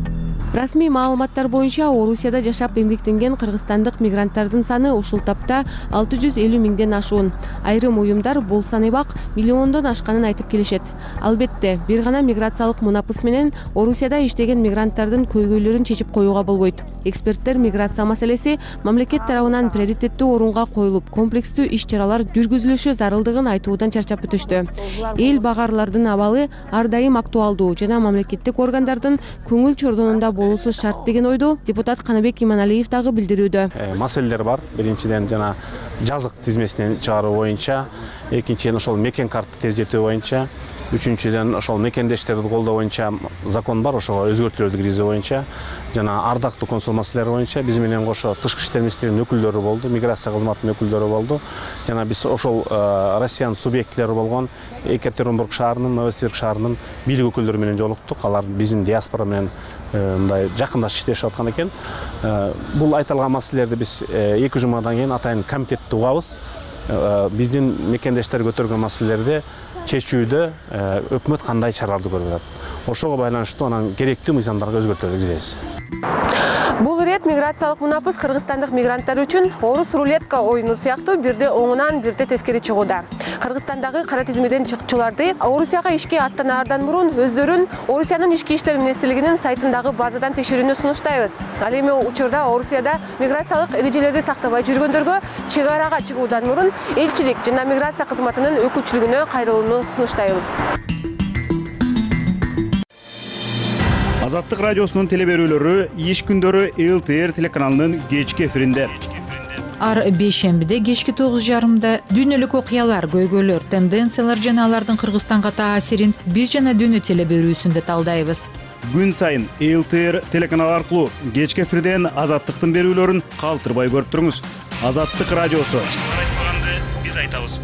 [SPEAKER 29] Расмий маалыматтар боюнча Орусияда жашап эмгектенген кыргызстандык мигранттардын саны ушул тапта алты жүз элүү миңден ашуун. Айрым уюмдар бул саныбак миллиондон ашканын айтып келишет. Албетте, бир гана миграциялык мунапыс менен Орусияда иштеген мигранттардын көйгөйлөрүн чечип коюуга болбойт. Эксперттер миграция маселеси мамлекет тарабынан приоритеттүү орунга коюлуп, комплекстүү иш-чаралар жүргүзүлүшү зарылдыгын айтуудан чарчап бүтүштү. Эл багарлардын абалы ар дайым актуалдуу жана мамлекеттик органдардын көңүл чордонунда болуусу шарт деген ойду депутат Канабек Иманалиев дагы билдирүүдө.
[SPEAKER 24] Маселелер бар. Биринчиден жана жазык тизмесинен чыгаруу боюнча, экинчиден ошол мекен картты тездетүү боюнча, үчүнчүдөн ошол мекендештерди колдоо боюнча закон бар, ошого өзгөртүүлөрдү киргизүү боюнча, жана ардактуу консул маселелери боюнча биз менен кошо тышкы иштер министрлигинин өкүлдөрү болду, миграция кызматынын өкүлдөрү болду. Жана биз ошол Россиянын субъектилери болгон Екатеринбург шаарынын, Новосибирск шаарынын бийлик өкүлдөрү менен жолуктук. Алар биздин диаспора менен мындай жакындашып иштешип аткан экен. Бул айтылган маселелерди биз эки жумадан кийин атайын комитетти угабыз. Биздин мекендештер көтөргөн маселелерди чечүүдө өкмөт кандай чараларды көрүп атат. Ошого байланыштуу анан керектүү мыйзамдарга өзгөртүүлөр киргизебиз.
[SPEAKER 4] Бул рет миграциялык мунапыс кыргызстандык мигранттар үчүн орус рулетка оюну сыяктуу бирде оңунан бирде тескери чыгууда. Кыргызстандагы кара тизмеден чыкчуларды Орусияга ишке аттанаардан мурун өздөрүн Орусиянын ички иштер министрлигинин сайтындагы базадан текшерүүнү сунуштайбыз. Ал эми учурда Орусияда миграциялык эрежелерди сактабай жүргөндөргө чек арага чыгуудан мурун элчилик жана миграция кызматынын өкүлчүлүгүнө кайрылууну сунуштайбыз.
[SPEAKER 14] Азаттык радиосунун телеберүүлөрү иш күндөрү эл тэ эр телеканалынын кечки эфиринде.
[SPEAKER 15] Ар бейшембиде кечки тогуз жарымда дүйнөлүк окуялар, көйгөйлөр, тенденциялар жана алардын Кыргызстанга таасирин биз жана дүйнө телеберүүсүндө талдайбыз.
[SPEAKER 14] Күн сайын эл тэ эр телеканалы аркылуу кечки эфирден Азаттыктын берүүлөрүн калтырбай көрүп туруңуз. Азаттык радиосу. Биз айтабыз.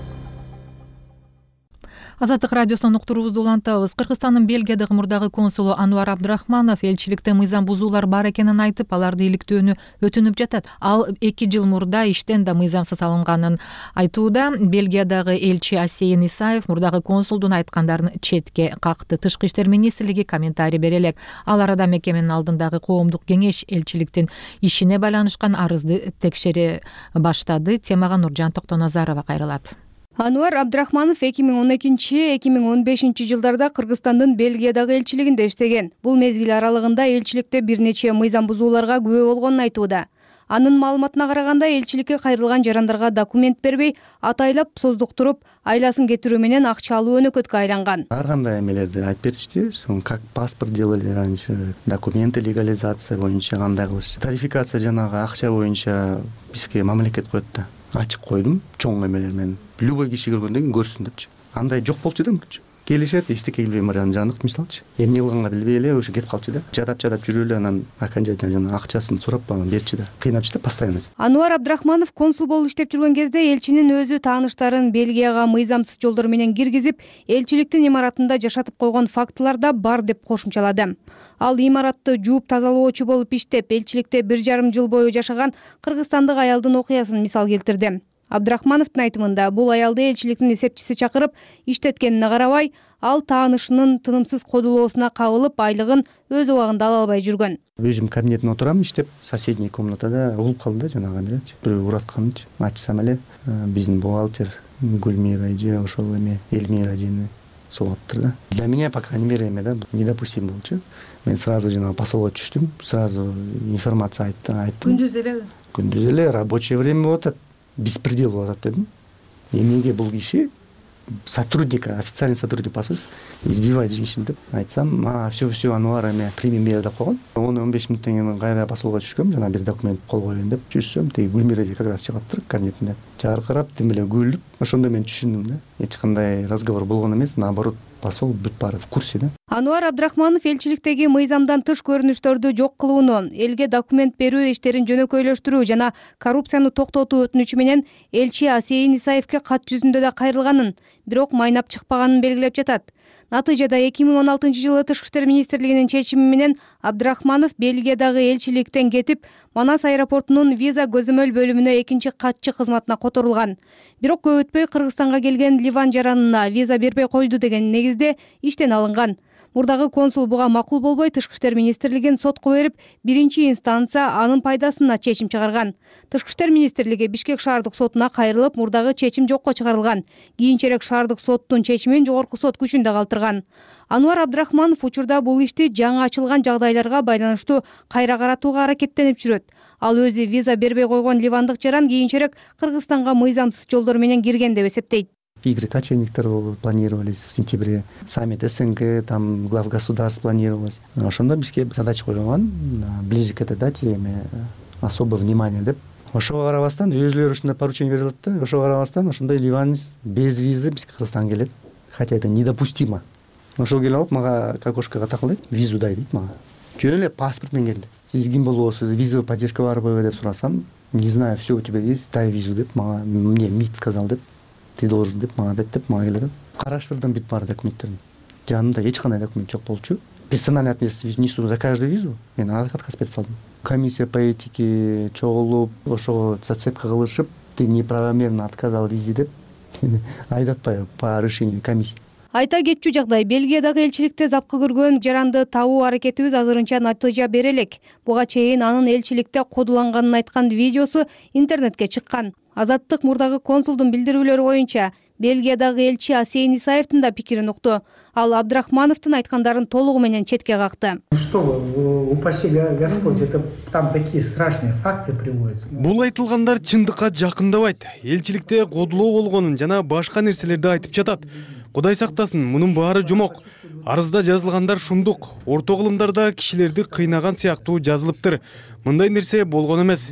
[SPEAKER 15] Азаттык радиосунан уктуруубузду улантабыз. Кыргызстандын Бельгиядагы мурдагы консулу Ануар Абдрахманов элчиликте мыйзам бузуулар бар экенин айтып, аларды иликтөөнү өтүнүп жатат. Ал эки жыл мурда иштен да мыйзамсыз алынганын айтууда. Бельгиядагы элчи Асейин Исаев мурдагы консулдун айткандарын четке какты. Тышкы иштер министрлиги комментарий бере элек. Ал арада мекеменин алдындагы коомдук кеңеш элчиликтин ишине байланышкан арызды текшере баштады. Темага Нуржан Токтоназарова кайрылат.
[SPEAKER 16] Ануар Абдрахманов эки миң он экинчи эки миң он бешинчи жылдарда Кыргызстандын Бельгиядагы элчилигинде иштеген. Бул мезгил аралыгында элчиликте бир нече мыйзам бузууларга күбө болгонун айтууда. Анын маалыматына караганда элчиликке кайрылган жарандарга документ бербей, атайлап создуктуруп, айласын кетирүү менен акча алуу өнөкөткө айланган.
[SPEAKER 17] Ар кандай эмелерди айтып беришти, как паспорт делали раньше, документы легализация боюнча кандай кылышты. Тарификация жанагы акча боюнча бизге мамлекет коет да. Ачык койдум, чоң эмелер менен. Любой киши көргөндөн кийин көрсүн депчи. Андай жок болчу да мурчу. Келишет, эчтеке билбей маран жанык мисалчы. Эмне кылганга билбей эле ошо кетип калчу да. Жадап-жадап жүрүп эле анан окончательно жана акчасын сурап берчи да. Кыйнапчы да постоянно.
[SPEAKER 16] Ануар Абдрахманов консул болуп иштеп жүргөн кезде элчинин өзү тааныштарын Бельгияга мыйзамсыз жолдор менен киргизип, элчиликтин имаратында жашатып койгон фактылар да бар деп кошумчалады. Ал имаратты жууп тазалоочу болуп иштеп, элчиликте бир жарым жыл бою жашаган кыргызстандык аялдын окуясын мисал келтирди. Абдрахмановдун айтымында бул аялды элчиликтин эсепчиси чакырып иштеткенине карабай, ал таанышынын тынымсыз кодулоосуна кабылып, айлыгын өз убагында ала албай жүргөн.
[SPEAKER 17] Өзүм кабинетте отурам иштеп, соседний комнатада улуп калды да жанагы эмелечи. Бирөө уратканчы. Ачсам эле биздин бухгалтер Гүлмира эже ошол эме Элмира эжени согуптур да. Для меня, по крайней мере, эме да недопустим болчу. Мен сразу жанагы посолго түштүм, сразу информация айттым.
[SPEAKER 16] Күндүз эле?
[SPEAKER 17] Күндүз эле рабочее время болуп атат. Беспредел болуп атат дедим. Эмнеге бул киши сотрудника, официальный сотрудник посольства избивает женщин деп айтсам, а все-все Ануар эме премия берди деп койгон. он он беш мүнөттөн кийин кайра посолго түшкөм, жана бир документ кол коеюн деп жүрсөм, теги Гүлмира эже как раз чыгаптыр кабинетинде. Жаркырап, тим эле күлүп, ошондо мен түшүндүм да. Эч кандай разговор болгон эмес, наоборот, посол бүт баары в курсе да.
[SPEAKER 16] Ануар Абдрахманов элчиликтеги мыйзамдан тыш көрүнүштөрдү жок кылууну, элге документ берүү иштерин жөнөкөйлөштүрүү жана коррупцияны токтотуу өтүнүчү менен элчи Асейин Исаевке кат жүзүндө да кайрылганын, бирок майнап чыкпаганын белгилеп жатат. Натыйжада эки миң он алтынчы жылы Тышкы иштер министрлигинин чечими менен Абдрахманов Бельгиядагы элчиликтен кетип, Манас аэропортунун виза көзөмөл бөлүмүнө экинчи катчы кызматына которулган. Бирок көп өтпөй Кыргызстанга келген Ливан жаранына виза бербей койду деген негизде иштен алынган. Мурдагы консул буга макул болбой Тышкы иштер министрлигин сотко берип, биринчи инстанция анын пайдасына чечим чыгарган. Тышкы иштер министрлиги Бишкек шаардык сотуна кайрылып, мурдагы чечим жокко чыгарылган. Кийинчерээк шаардык соттун чечимин жогорку сот күчүндө калтырган. Ануар Абдрахманов учурда бул ишти жаңы ачылган жагдайларга байланыштуу кайра каратууга аракеттенип жүрөт. Ал өзү виза бербей койгон ливандык жаран кийинчерээк Кыргызстанга мыйзамсыз жолдор менен кирген деп эсептейт.
[SPEAKER 17] игры кочевниктер планировались в сентябре, саммит СНГ, там глав государств планировалось. Ошондо бизге задача койгон, ближе к этой дате эме особо внимание деп. Ошого карабастан өзүлөрү ушундай поручение берилет да. Ошого карабастан ошондой ливанец без визы бизге Кыргызстанга келет. Хотя это недопустимо. Ошол келип алып мага кокошкага такылдайт, визу дай дейт мага. Жөн эле паспорт менен келди. Сиз ким болобусуз, визовый поддержка барбы деп сурасам, не знаю, все у тебя есть, дай визу деп мага, мне МИД сказал деп, ты должен деп мага дейт деп мага келет. Караштырдым бүт бар документтерин. Жанымда эч кандай документ жок болчу. Персональный ответственность несу за каждую визу. Мен отказ берип алдым. Комиссия по этике чогулуп, ошого зацепка кылышып, ты неправомерно отказал визе деп айдатпай по решению комиссии.
[SPEAKER 16] Айта кетчү жагдай, Бельгиядагы элчиликте запкы көргөн жаранды табуу аракетибиз азырынча натыйжа бере элек. Буга чейин анын элчиликте кодуланганын айткан видеосу интернетке чыккан. Азаттык мурдагы консулдун билдирүүлөрү боюнча Бельгиядагы элчи Асейин Исаевдин да пикирин укту. Ал Абдрахмановдун айткандарын толугу менен четке какты.
[SPEAKER 7] Что вы, упаси Господь, это там такие страшные факты приводятся.
[SPEAKER 18] Бул айтылгандар чындыкка жакындабайт. Элчиликте кодулоо болгонун жана башка нерселерди айтып жатат. Кудай сактасын, мунун баары жомок. Арызда жазылгандар шумдук. Орто кылымдарда кишилерди кыйнаган сыяктуу жазылыптыр. Мындай нерсе болгон эмес.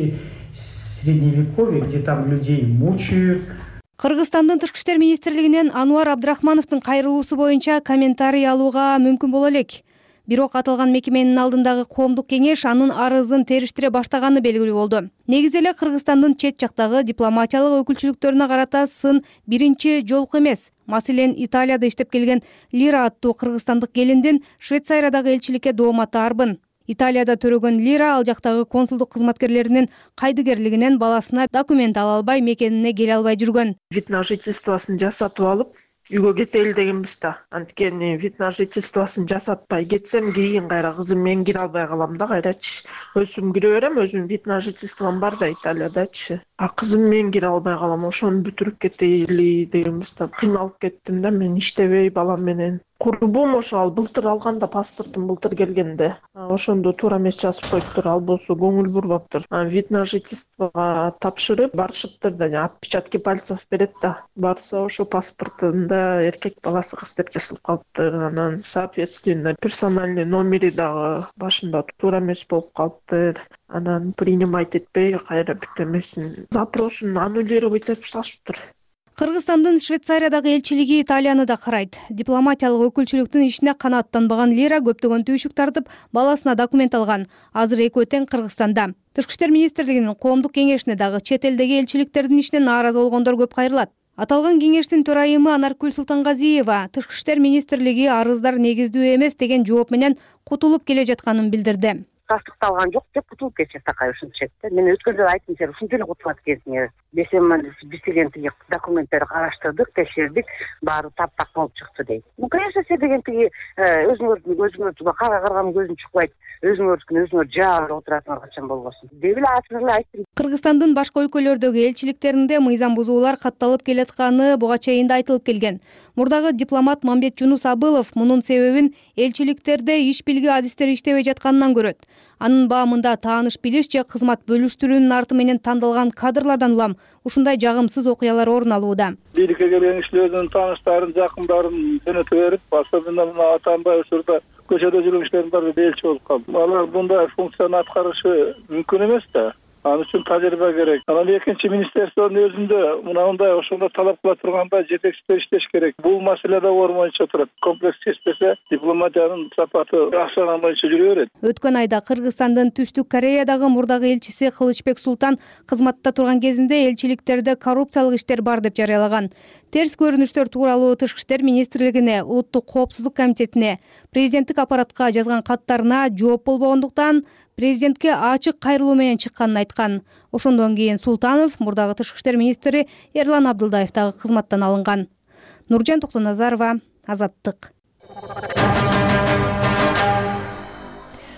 [SPEAKER 7] Средневековье, где там людей мучают.
[SPEAKER 16] Кыргызстандын Тышкы иштер министрлигинен Ануар Абдрахмановдун кайрылуусу боюнча комментарий алууга мүмкүн боло элек. Бирок аталган мекеменин алдындагы коомдук кеңеш анын арызын териштире баштаганы белгилүү болду. Негизи эле Кыргызстандын чет жактагы дипломатиялык өкүлчүлүктөрүнө карата сын биринчи жолку эмес. Маселен, Италияда иштеп келген Лира аттуу кыргызстандык келиндин Швейцариядагы элчиликке дооматы арбын. Италияда төрөгөн Лира ал жактагы консулдук кызматкерлеринин кайдыгерлигинен баласына документ ала албай, мекенине келе албай жүргөн.
[SPEAKER 19] Вид на жительствосын жасатып алып, үйгө кетели дегенбиз да. Анткени вид на жительствосын жасатпай кетсем, кийин кайра кызым мен кире албай калам да кайрачы. Өзүм кире берем, өзүм вид на жительством бар да Италиядачы. А кызым мен кире албай калам, ошону бүтүрүп кетели дегенбиз да. Кыйналып кеттим да, мен иштебей балам менен. Курбум ошо ал былтыр алганда, паспортум былтыр келгенде. Ошондо туура эмес жазып коюптур, ал болсо көңүл бурбаптыр. Вид на жительствого тапшырып барышыптыр да, отпечатки пальцев берет да. Барса ошо паспортунда эркек баласы кыз деп жазылып калыптыр. Анан соответственно персональный номери дагы башында туура эмес болуп калыптыр. Анан принимать этпей кайра бүт эмесин запросун аннулировать этип салышыптыр.
[SPEAKER 16] Кыргызстандын Швейцариядагы элчилиги Италияны да карайт. Дипломатиялык өкүлчүлүктүн ишине канааттанбаган Лира көптөгөн түйшүк тартып, баласына документ алган. Азыр экөө тең Кыргызстанда. Тышкы иштер министрлигинин коомдук кеңешине дагы чет элдеги элчиликтердин ишине нааразы болгондор көп кайрылат. Аталган кеңештин төрайымы Анаркүл Султангазиева Тышкы иштер министрлиги арыздар негиздүү эмес деген жооп менен кутулуп келе жатканын билдирди.
[SPEAKER 20] Тастыкталган жок деп кутулуп кетишет такай ушунча да. Мен өткөн жолу айттым, сен ушинтип эле кутулат экенсиңер. Десем, биз деген тиги документтерди караштырдык, текшердик, баары таптак болуп чыкты дейт. Ну, конечно, сен деген тиги өзүңөрдүн көзүңөрдү кара карган көзүң чукпайт. Өзүңөрдүкүн өзүңөр жаап отурасыңар качан болбосун. Деп эле ачык эле айттым.
[SPEAKER 16] Кыргызстандын башка өлкөлөрдөгү элчиликтеринде мыйзам бузуулар катталып келатканы буга чейин да айтылып келген. Мурдагы дипломат Мамбет Жунус Абылов мунун себебин элчиликтерде иш билги адистери иштебей жатканынан көрөт. Анын баамында тааныш билиш же кызмат бөлүштүрүүнүн арты менен тандалган кадрлардан улам ушундай жагымсыз окуялар орун алууда.
[SPEAKER 21] Бийликке келген кишилердин тааныштарын, жакындарын жөнөтө берип, особенно мына атанбай учурда көчөдө жүргөн кишилердин баары элчи болуп калды. Алар мындай функцияны аткарышы мүмкүн эмес да. Анын үчүн тажрыйба керек. Анан экинчи министрликтин өзүндө мындай ошондо талап кыла тургандай жетекчилер иштеш керек. Бул маселе да оор боюнча турат. Комплекс чечпесе дипломатиянын сапаты акчанын боюнча жүрө берет.
[SPEAKER 16] Өткөн айда Кыргызстандын Түштүк Кореядагы мурдагы элчиси Кылычбек Султан кызматта турган кезинде элчиликтерде коррупциялык иштер бар деп жарыялаган. Терс көрүнүштөр тууралуу Тышкы иштер министрлигине, Улуттук коопсуздук комитетине, президенттик аппаратка жазган каттарына жооп болбогондуктан президентке ачык кайрылуу менен чыкканын айткан. Ошондон кийин Султанов мурдагы Тышкы иштер министри Эрлан Абдылдаев дагы кызматтан алынган. Нуржан Токтоназарова, Азаттык.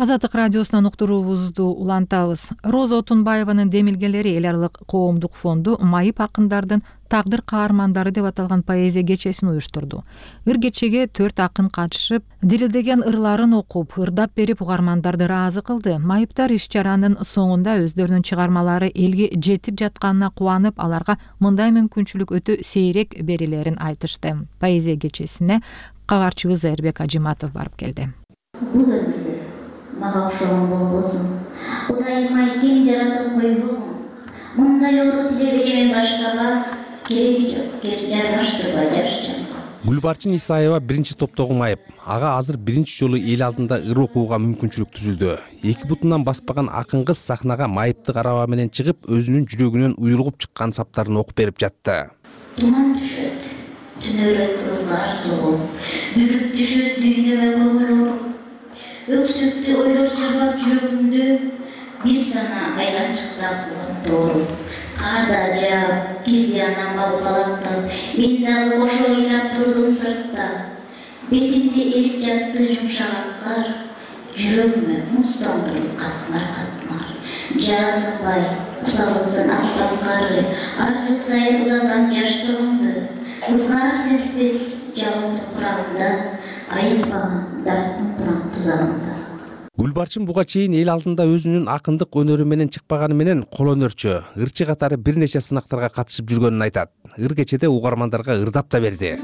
[SPEAKER 15] Азаттык радиосунан уктуруубузду улантабыз. Роза Отунбаеванын демилгелери эл аралык коомдук фонду майып акындардын тагдыр каармандары деп аталган поэзия кечесин уюштурду. Ыр кечеге төрт акын катышып, дирилдеген ырларын окуп, ырдап берип угармандарды ыраазы кылды. Майыптар иш-чаранын соңунда өздөрүнүн чыгармалары элге жетип жатканына кубанып, аларга мындай мүмкүнчүлүк өтө сейрек берилерин айтышты. Поэзия кечесине кабарчыбыз Эрбек Ажиматов барып келди.
[SPEAKER 2] Бул өмүрдө мага окшогон болбосун. Кудайым ай ким жаратып койбогон. Мындай оору тилебеймен башкага кереги жок. Жаргаштырбай жашчам.
[SPEAKER 3] Гүлбарчын Исаева биринчи топтогу майып. Ага азыр биринчи жолу эл алдында ыр окууга мүмкүнчүлүк түзүлдү. Эки бутунан баспаган акын кыз сахнага майыптык араба менен чыгып, өзүнүн жүрөгүнөн уйрулуп чыккан саптарын окуп берип жатты.
[SPEAKER 2] Туман түшөт, түнөрөт ызгар суу. Бүлүк түшөт дүйнөмө көңүл оруп. Өксүктү ойлор чыргап жүрөгүмдү, бир сана айланчыктап тоору. Карда жаап, кирди анан балбалактап, мен дагы кошо ыйлап турдум сыртта. Бетимде эрип жатты жумшак кар, жүрөгүмө муз тоңдуруп катмар-катмар. Жаратылбай, кусабыздын аккан кары, ар жыл сайын узатам жаштыгымды. Ызгар сезбес жалындын курагында, айыкпаган дарттын турак тузагында.
[SPEAKER 3] Гүлбарчын буга чейин эл алдында өзүнүн акындык өнөрү менен чыкпаганы менен кол өнөрчү, ырчы катары бир нече сынактарга катышып жүргөнүн айтат. Ыр кечеде угармандарга ырдап да берди.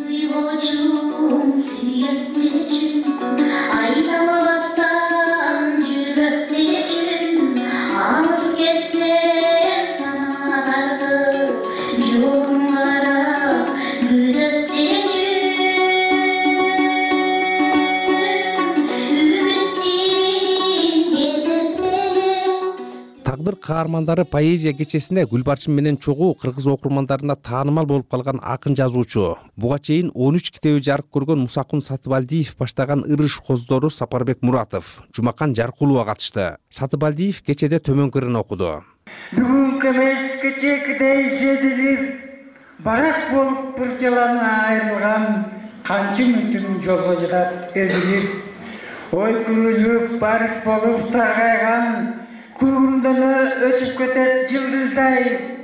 [SPEAKER 3] Тагдыр каармандары поэзия кечесине Гүлбарчын менен чогуу кыргыз окурмандарына таанымал болуп калган акын жазуучу, буга чейин он үч китеби жарык көргөн Мусакун Сатыбалдиев баштаган ырыш коздору Сапарбек Муратов, Жумакан Жаркулова катышты. Сатыбалдиев кечеде төмөнкү ырын окуду.
[SPEAKER 5] Бүгүнкү эмес кечекидей сезилип, барак болуп бир жылана айрылган канчы үмүтүм жолго жатат эзилип. Ой күлүп барып болуп саргайган күндөнө өтүп кетет жылдыздай,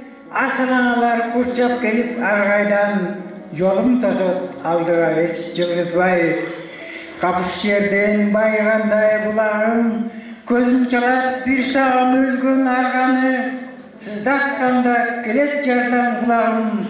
[SPEAKER 5] асаналар курчап келип аргайдан, жолум тосот алдыга эч жылдызбай. Капыс жерден байгандай булагым, көзүм чалат бир сагым өлгөн арганы, сыздатканда келет жардан кулагым,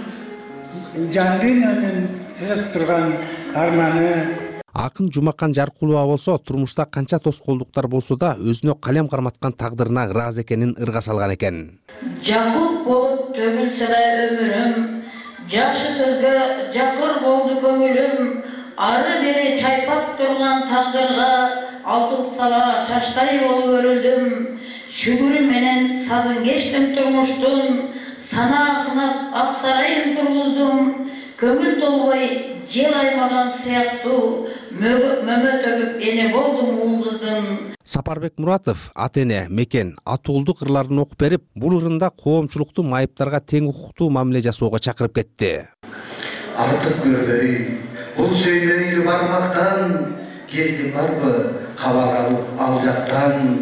[SPEAKER 5] жандын өнүн сызып турган арманы.
[SPEAKER 3] Акын Жумакан Жаркулова болсо, турмушта канча тоскоолдуктар болсо да өзүнө калем карматкан тагдырына ыраазы экенин ырга салган экен.
[SPEAKER 2] Жакут болуп төгүлсө да өмүрүм, жакшы сөзгө жакыр болду көңүлүм, ары бери чайпап турган тагдырга алтын сала чачтай болуп өрүлдүм. Шүгүрү менен сазын кечтим турмуштун, сана акынап ак сарайын тургуздум. Көңүл толбой жел аймаган сыяктуу, мөмө төгүп эне болдум уул кыздын.
[SPEAKER 3] Сапарбек Муратов ата эне, мекен, атуулдук ырларын окуп берип, бул ырында коомчулукту майыптарга тең укуктуу мамиле жасоого чакырып кетти.
[SPEAKER 6] Артып көрбөй, бул сөймөйлү бармактан, келди барбы кабар алып ал жактан.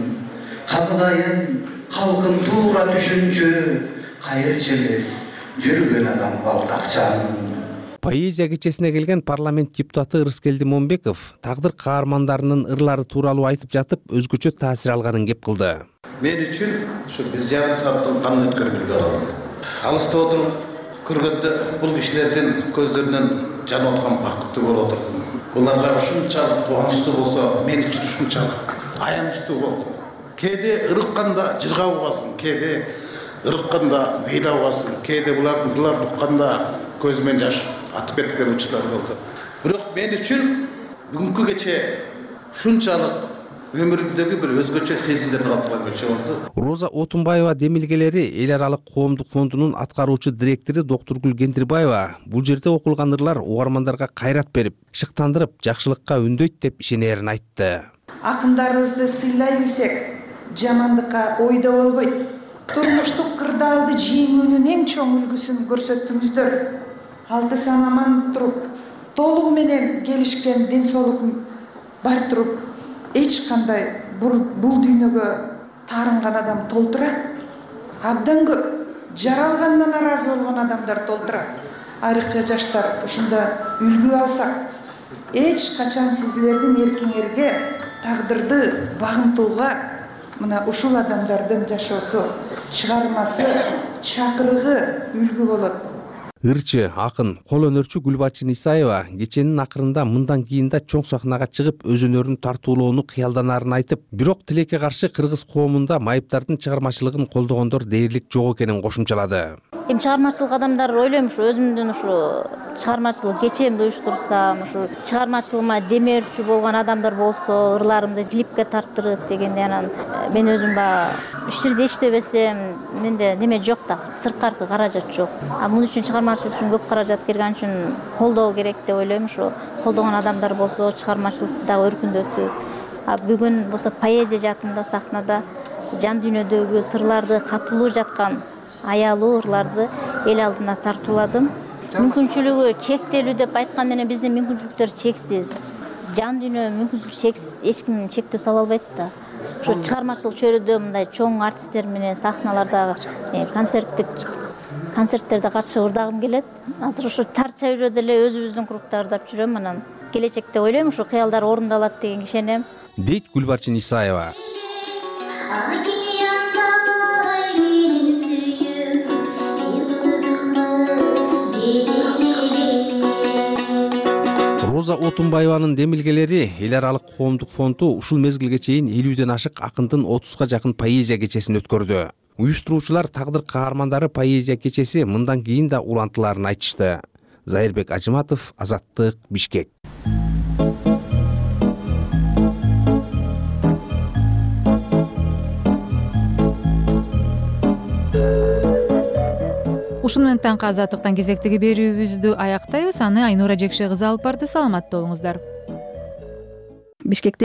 [SPEAKER 6] Кабылайын калкын туура түшүнчү, кайырчы эмес жүргөн адам балтакчан.
[SPEAKER 3] Поэзия кечесине келген парламент депутаты Ырыскелди Момбеков тагдыр каармандарынын ырлары тууралуу айтып жатып, өзгөчө таасир алганын кеп кылды.
[SPEAKER 9] Мен үчүн ушу бир жарым сааттын кандай өткөрүлгө алды. Алыста отуруп көргөндө бул кишилердин көздөрүнөн жанып аткан бакытты көрүп отурдум. Буларга ушунчалык кубанычтуу болсо, мен үчүн ушунчалык аянычтуу болду. Кээде ырыкканда жырга угасың, кээде ырыкканда вейла угасың, кээде булардын ырларын укканда көзүмөн жаш атып кеткен учурлар болду. Бирок мен үчүн бүгүнкү кече ушунчалык өмүрүмдөгү бир өзгөчө сезимдерди калтырган кече болду.
[SPEAKER 3] Роза Отунбаева демилгелери эл аралык коомдук фондунун аткаруучу директору доктор Гүл Кендирбаева бул жерде окулган ырлар угармандарга кайрат берип, шыктандырып, жакшылыкка үндөйт деп ишенерин айтты.
[SPEAKER 22] Акындарыбызды сыйлай билсек, жамандыкка ойдо болбойт. Турмуштук кырдаалды жеңүүнүн эң чоң үлгүсүн көрсөттүңүздөр. Алты санаман туруп, толугу менен келишкен ден соолук бар туруп, эч кандай бул дүйнөгө таарынган адам толтура, абдан көп жаралгандан наразы болгон адамдар толтура. Айрыкча жаштар ушунда үлгү алсак, эч качан сиздердин эркиңерге, тагдырды багынтууга мына ушул адамдардын жашоосу, чыгармасы, чакырыгы үлгү болот.
[SPEAKER 3] Ырчы, акын, кол өнөрчү Гүлбарчын Исаева кеченин акырында мындан кийин да чоң сахнага чыгып өз өнөрүн тартуулоону кыялданарын айтып, бирок тилекке каршы кыргыз коомунда майыптардын чыгармачылыгын колдогондор дээрлик жок экенин кошумчалады.
[SPEAKER 8] Эми чыгармачылык адамдар ойлойм ушу өзүмдүн ушу чыгармачылык кечемди уюштурсам, ушу чыгармачылыгыма демеушү болгон адамдар болсо, ырларымды клипке тарттырып дегенде анан мен өзүм баягы иш жерде иштебесем, менде неме жок да, сырткаркы каражат жок. А мун үчүн чыгармачылык үчүн көп каражат келген үчүн колдоо керек деп ойлойм. Ушу колдогон адамдар болсо чыгармачылыкты дагы өркүндөтүп, а бүгүн болсо поэзия жаатында сахнада жан дүйнөдөгү сырларды катылуу жаткан аялуу ырларды эл алдына тартууладым. Мүмкүнчүлүгү чектелүү деп айткан менен биздин мүмкүнчүлүктөр чексиз. Жан дүйнө мүмкүнчүлүк чексиз, эч ким чектөө сала албайт да. Ушу чыгармачылык чөйрөдө мындай чоң артисттер менен сахналарда концерттик концерттерде катышып ырдагым келет. Азыр ушу тар чөйрөдө эле өзүбүздүн кругта ырдап жүрөм. Анан келечекте ойлойм ушу кыялдар орундалат деген ишенем.
[SPEAKER 3] Дейт Гүлбарчын Исаева. Роза Отунбаеванын демилгелери эл аралык коомдук фонду ушул мезгилге чейин элүүдөн ашык акындын отузга жакын поэзия кечесин өткөрдү. Уюштуруучулар тагдыр каармандары поэзия кечеси мындан кийин да улантыларын айтышты. Зайырбек Ажыматов, Азаттык, Бишкек.
[SPEAKER 15] Ушуну менен таңкы Азаттыктан кезектеги берүүбүздү аяктайбыз. Аны Айнура Жекше кызы алып барды. Саламатта болуңуздар.
[SPEAKER 10] Бишкекте